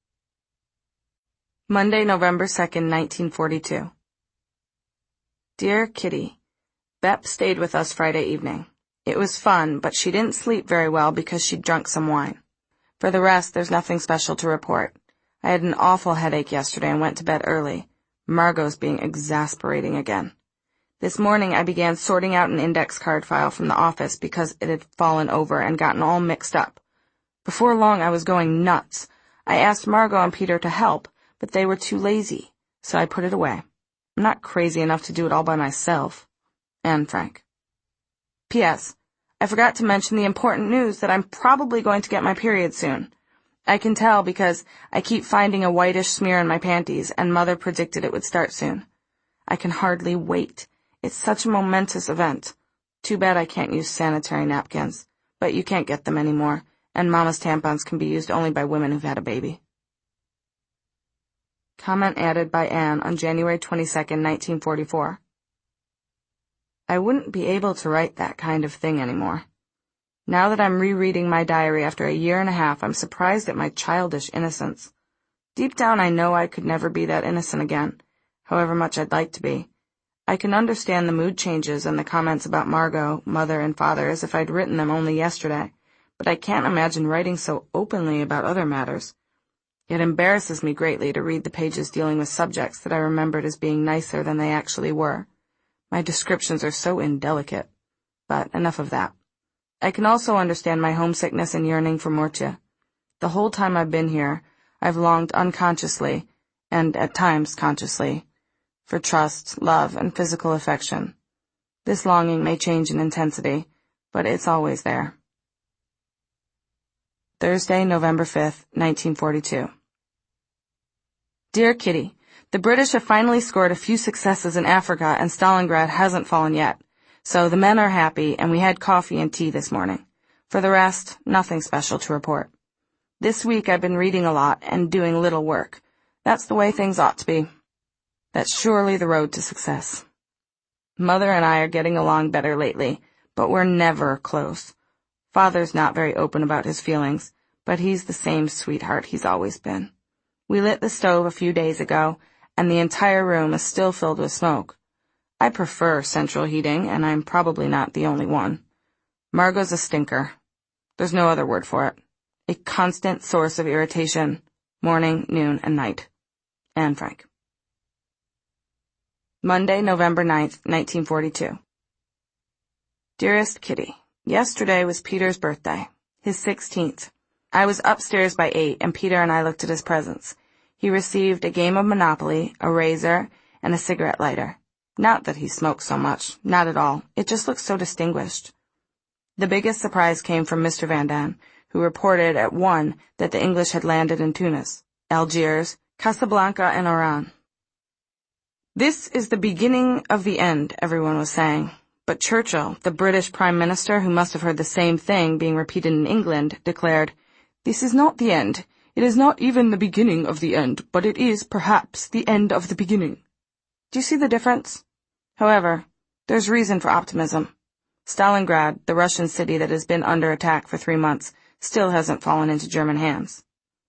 Speaker 1: Monday, November 2nd, 1942. Dear Kitty, Bep stayed with us Friday evening. It was fun, but she didn't sleep very well because she'd drunk some wine. For the rest, there's nothing special to report. I had an awful headache yesterday and went to bed early. Margot's being exasperating again. This morning I began sorting out an index card file from the office because it had fallen over and gotten all mixed up. Before long I was going nuts. I asked Margot and Peter to help, but they were too lazy, so I put it away. I'm not crazy enough to do it all by myself. Anne Frank. P.S. I forgot to mention the important news that I'm probably going to get my period soon. I can tell because I keep finding a whitish smear in my panties, and Mother predicted it would start soon. I can hardly wait. It's such a momentous event. Too bad I can't use sanitary napkins, but you can't get them anymore, and Mama's tampons can be used only by women who've had a baby. Comment added by Anne on January 22nd, 1944. I wouldn't be able to write that kind of thing anymore. Now that I'm rereading my diary after a year and a half, I'm surprised at my childish innocence. Deep down I know I could never be that innocent again, however much I'd like to be. I can understand the mood changes and the comments about Margot, Mother, and Father as if I'd written them only yesterday, but I can't imagine writing so openly about other matters. It embarrasses me greatly to read the pages dealing with subjects that I remembered as being nicer than they actually were. My descriptions are so indelicate. But enough of that. I can also understand my homesickness and yearning for Mortje. The whole time I've been here, I've longed unconsciously, and at times consciously, for trust, love, and physical affection. This longing may change in intensity, but it's always there. Thursday, November 5th, 1942. Dear Kitty, the British have finally scored a few successes in Africa and Stalingrad hasn't fallen yet. So the men are happy, and we had coffee and tea this morning. For the rest, nothing special to report. This week I've been reading a lot and doing little work. That's the way things ought to be. That's surely the road to success. Mother and I are getting along better lately, but we're never close. Father's not very open about his feelings, but he's the same sweetheart he's always been. We lit the stove a few days ago, and the entire room is still filled with smoke. I prefer central heating, and I'm probably not the only one. Margot's a stinker. There's no other word for it. A constant source of irritation, morning, noon, and night. Anne Frank. Monday, November 9th, 1942. Dearest Kitty, yesterday was Peter's birthday, his 16th. I was upstairs by 8, and Peter and I looked at his presents. He received a game of Monopoly, a razor, and a cigarette lighter. Not that he smokes so much. Not at all. It just looks so distinguished. The biggest surprise came from Mr. Vandaan, who reported at 1 that the English had landed in Tunis, Algiers, Casablanca, and Oran. This is the beginning of the end, everyone was saying. But Churchill, the British Prime Minister, who must have heard the same thing being repeated in England, declared, "This is not the end. It is not even the beginning of the end, but it is, perhaps, the end of the beginning." Do you see the difference? However, there's reason for optimism. Stalingrad, the Russian city that has been under attack for 3 months, still hasn't fallen into German hands.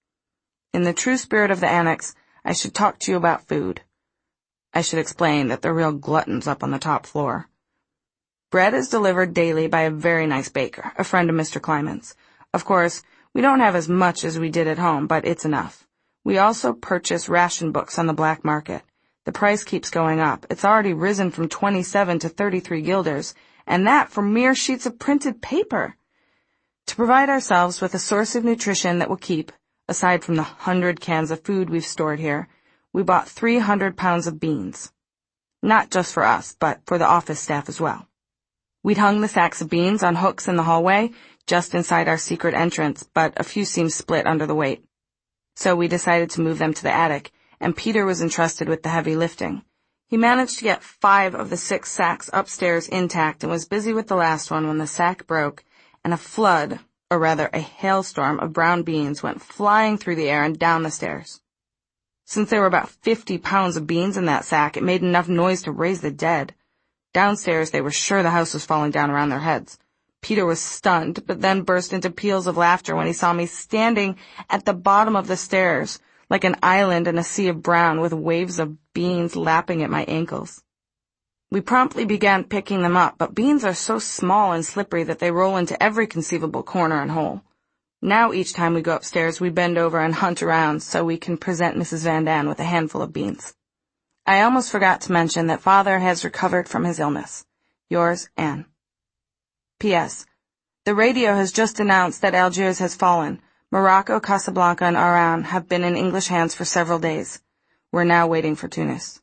Speaker 1: In the true spirit of the annex, I should talk to you about food. I should explain that they're real gluttons up on the top floor. Bread is delivered daily by a very nice baker, a friend of Mr. Kleiman's. Of course, we don't have as much as we did at home, but it's enough. We also purchase ration books on the black market. The price keeps going up. It's already risen from 27 to 33 guilders, and that for mere sheets of printed paper. To provide ourselves with a source of nutrition that will keep, aside from the 100 cans of food we've stored here, we bought 300 pounds of beans. Not just for us, but for the office staff as well. We'd hung the sacks of beans on hooks in the hallway, just inside our secret entrance, but a few seemed split under the weight. So we decided to move them to the attic, and Peter was entrusted with the heavy lifting. He managed to get 5 of the 6 sacks upstairs intact and was busy with the last one when the sack broke, and a flood, or rather a hailstorm of brown beans went flying through the air and down the stairs. Since there were about 50 pounds of beans in that sack, it made enough noise to raise the dead. Downstairs, they were sure the house was falling down around their heads. Peter was stunned, but then burst into peals of laughter when he saw me standing at the bottom of the stairs, like an island in a sea of brown with waves of beans lapping at my ankles. We promptly began picking them up, but beans are so small and slippery that they roll into every conceivable corner and hole. Now each time we go upstairs, we bend over and hunt around so we can present Mrs. Vandaan with a handful of beans. I almost forgot to mention that Father has recovered from his illness. Yours, Anne. P.S. The radio has just announced that Algiers has fallen. Morocco, Casablanca, and Oran have been in English hands for several days. We're now waiting for Tunis.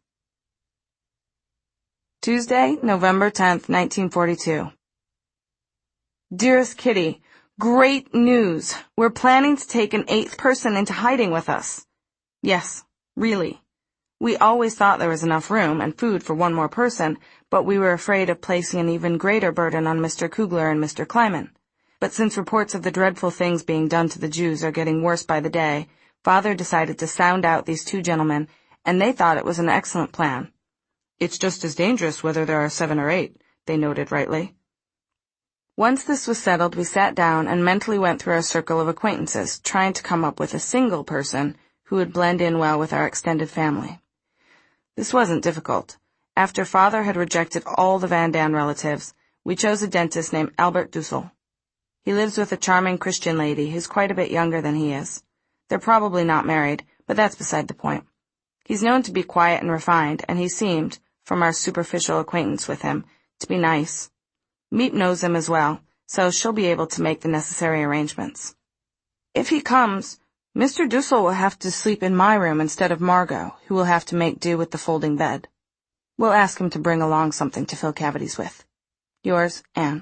Speaker 1: Tuesday, November 10th, 1942. Dearest Kitty, great news! We're planning to take an 8th person into hiding with us. Yes, really. We always thought there was enough room and food for one more person, but we were afraid of placing an even greater burden on Mr. Kugler and Mr. Kleiman. But since reports of the dreadful things being done to the Jews are getting worse by the day, Father decided to sound out these 2 gentlemen, and they thought it was an excellent plan. It's just as dangerous whether there are 7 or 8, they noted rightly. Once this was settled, we sat down and mentally went through our circle of acquaintances, trying to come up with a single person who would blend in well with our extended family. This wasn't difficult. After Father had rejected all the Vandaan relatives, we chose a dentist named Albert Dussel. He lives with a charming Christian lady who's quite a bit younger than he is. They're probably not married, but that's beside the point. He's known to be quiet and refined, and he seemed, from our superficial acquaintance with him, to be nice. Miep knows him as well, so she'll be able to make the necessary arrangements. If he comes, Mr. Dussel will have to sleep in my room instead of Margot, who will have to make do with the folding bed. We'll ask him to bring along something to fill cavities with. Yours, Anne.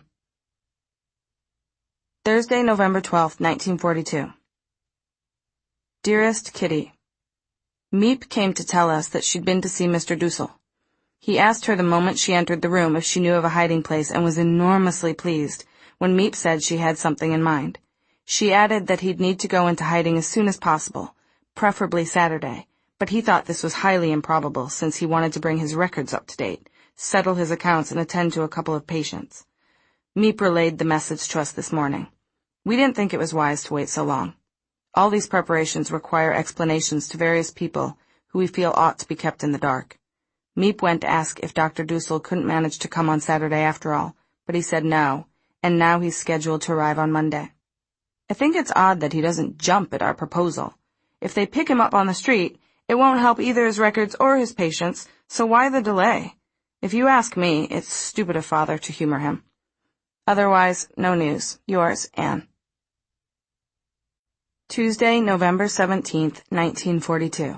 Speaker 1: Thursday, November 12th, 1942. Dearest Kitty, Miep came to tell us that she'd been to see Mr. Dussel. He asked her the moment she entered the room if she knew of a hiding place and was enormously pleased when Miep said she had something in mind. She added that he'd need to go into hiding as soon as possible, preferably Saturday, but he thought this was highly improbable since he wanted to bring his records up to date, settle his accounts, and attend to a couple of patients. Miep relayed the message to us this morning. We didn't think it was wise to wait so long. All these preparations require explanations to various people who we feel ought to be kept in the dark. Miep went to ask if Dr. Dussel couldn't manage to come on Saturday after all, but he said no, and now he's scheduled to arrive on Monday. I think it's odd that he doesn't jump at our proposal. If they pick him up on the street, it won't help either his records or his patients, so why the delay? If you ask me, it's stupid of Father to humor him. Otherwise, no news. Yours, Anne. Tuesday, November 17th, 1942.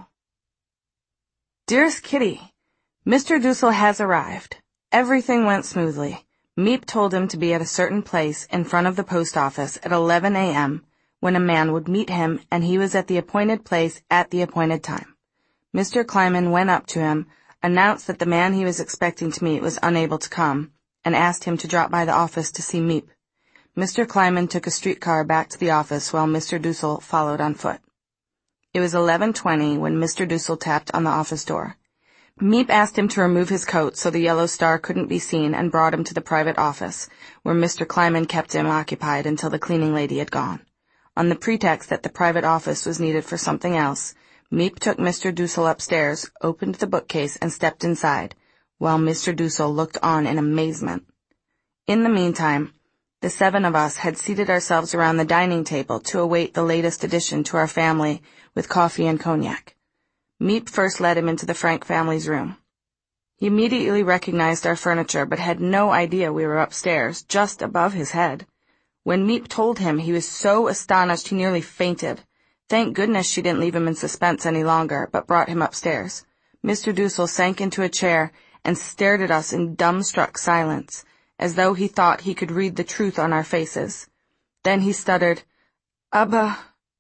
Speaker 1: Dearest Kitty, Mr. Dussel has arrived. Everything went smoothly. Miep told him to be at a certain place in front of the post office at 11 a.m. when a man would meet him, and he was at the appointed place at the appointed time. Mr. Kleiman went up to him, announced that the man he was expecting to meet was unable to come, and asked him to drop by the office to see Miep. Mr. Kleiman took a streetcar back to the office while Mr. Dussel followed on foot. It was 11:20 when Mr. Dussel tapped on the office door. Miep asked him to remove his coat so the yellow star couldn't be seen and brought him to the private office, where Mr. Kleiman kept him occupied until the cleaning lady had gone. On the pretext that the private office was needed for something else, Miep took Mr. Dussel upstairs, opened the bookcase, and stepped inside, while Mr. Dussel looked on in amazement. In the meantime, the 7 of us had seated ourselves around the dining table to await the latest addition to our family with coffee and cognac. Miep first led him into the Frank family's room. He immediately recognized our furniture, but had no idea we were upstairs, just above his head. When Miep told him, he was so astonished he nearly fainted. Thank goodness she didn't leave him in suspense any longer, but brought him upstairs. Mr. Dussel sank into a chair and stared at us in dumbstruck silence, as though he thought he could read the truth on our faces. Then he stuttered, but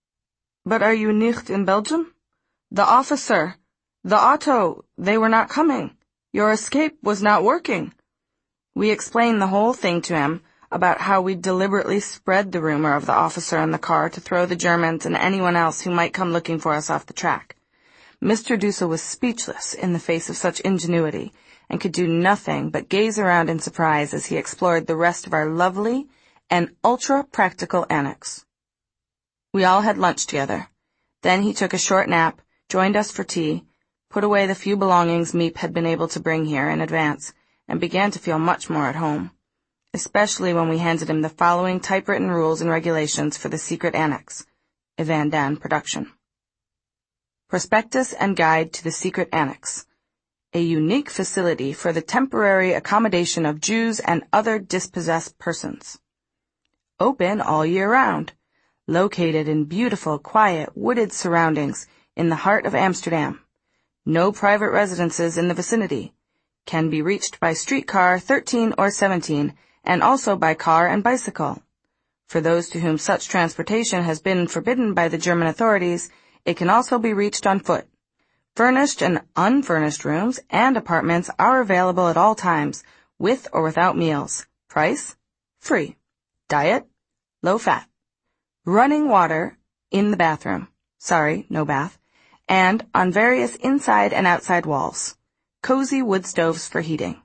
Speaker 1: are you nicht in Belgium? The officer, the auto, they were not coming. Your escape was not working. We explained the whole thing to him, about how we deliberately spread the rumor of the officer in the car to throw the Germans and anyone else who might come looking for us off the track. Mr. Dussel was speechless in the face of such ingenuity, and could do nothing but gaze around in surprise as he explored the rest of our lovely and ultra-practical annex. We all had lunch together. Then he took a short nap, joined us for tea, put away the few belongings Miep had been able to bring here in advance, and began to feel much more at home, especially when we handed him the following typewritten rules and regulations for the secret annex, a Van Daan production. Prospectus and Guide to the Secret Annex, a unique facility for the temporary accommodation of Jews and other dispossessed persons. Open all year round, located in beautiful, quiet, wooded surroundings in the heart of Amsterdam. No private residences in the vicinity. Can be reached by streetcar 13 or 17, and also by car and bicycle. For those to whom such transportation has been forbidden by the German authorities, it can also be reached on foot. Furnished and unfurnished rooms and apartments are available at all times, with or without meals. Price? Free. Diet? Low fat. Running water in the bathroom. Sorry, no bath. And on various inside and outside walls. Cozy wood stoves for heating.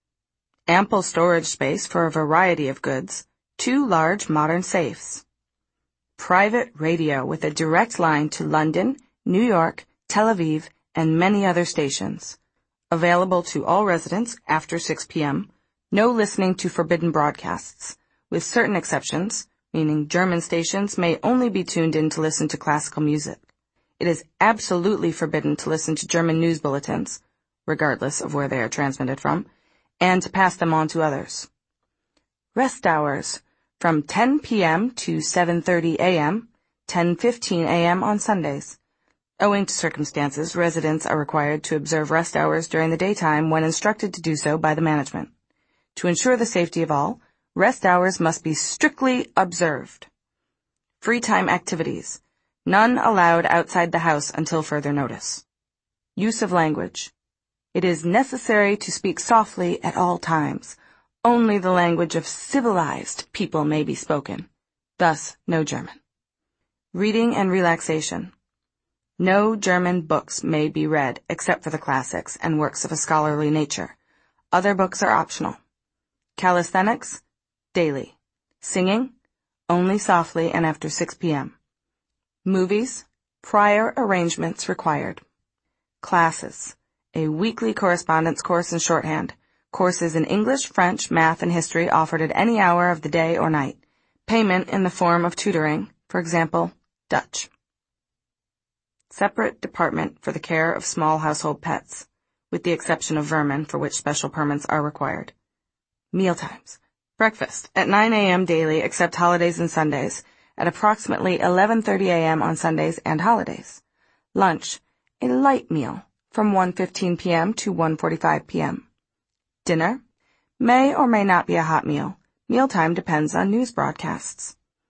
Speaker 1: Ample storage space for a variety of goods. 2 large modern safes. Private radio with a direct line to London, New York, Tel Aviv, and many other stations. Available to all residents after 6 p.m. No listening to forbidden broadcasts, with certain exceptions, meaning German stations may only be tuned in to listen to classical music. It is absolutely forbidden to listen to German news bulletins, regardless of where they are transmitted from, and to pass them on to others. Rest hours, from 10 p.m. to 7:30 a.m., 10:15 a.m. on Sundays. Owing to circumstances, residents are required to observe rest hours during the daytime when instructed to do so by the management. To ensure the safety of all, rest hours must be strictly observed. Free time activities. None allowed outside the house until further notice. Use of language. It is necessary to speak softly at all times. Only the language of civilized people may be spoken. Thus, no German. Reading and relaxation. No German books may be read except for the classics and works of a scholarly nature. Other books are optional. Calisthenics, daily. Singing, only softly and after 6 p.m. Movies, prior arrangements required. Classes, a weekly correspondence course in shorthand. Courses in English, French, math, and history offered at any hour of the day or night. Payment in the form of tutoring, for example, Dutch. Separate department for the care of small household pets, with the exception of vermin for which special permits are required. Mealtimes. Breakfast at 9 a.m. daily except holidays and Sundays, at approximately 11:30 a.m. on Sundays and holidays. Lunch, a light meal from 1:15 p.m. to 1:45 p.m. Dinner may or may not be a hot meal. Mealtime depends on news broadcasts.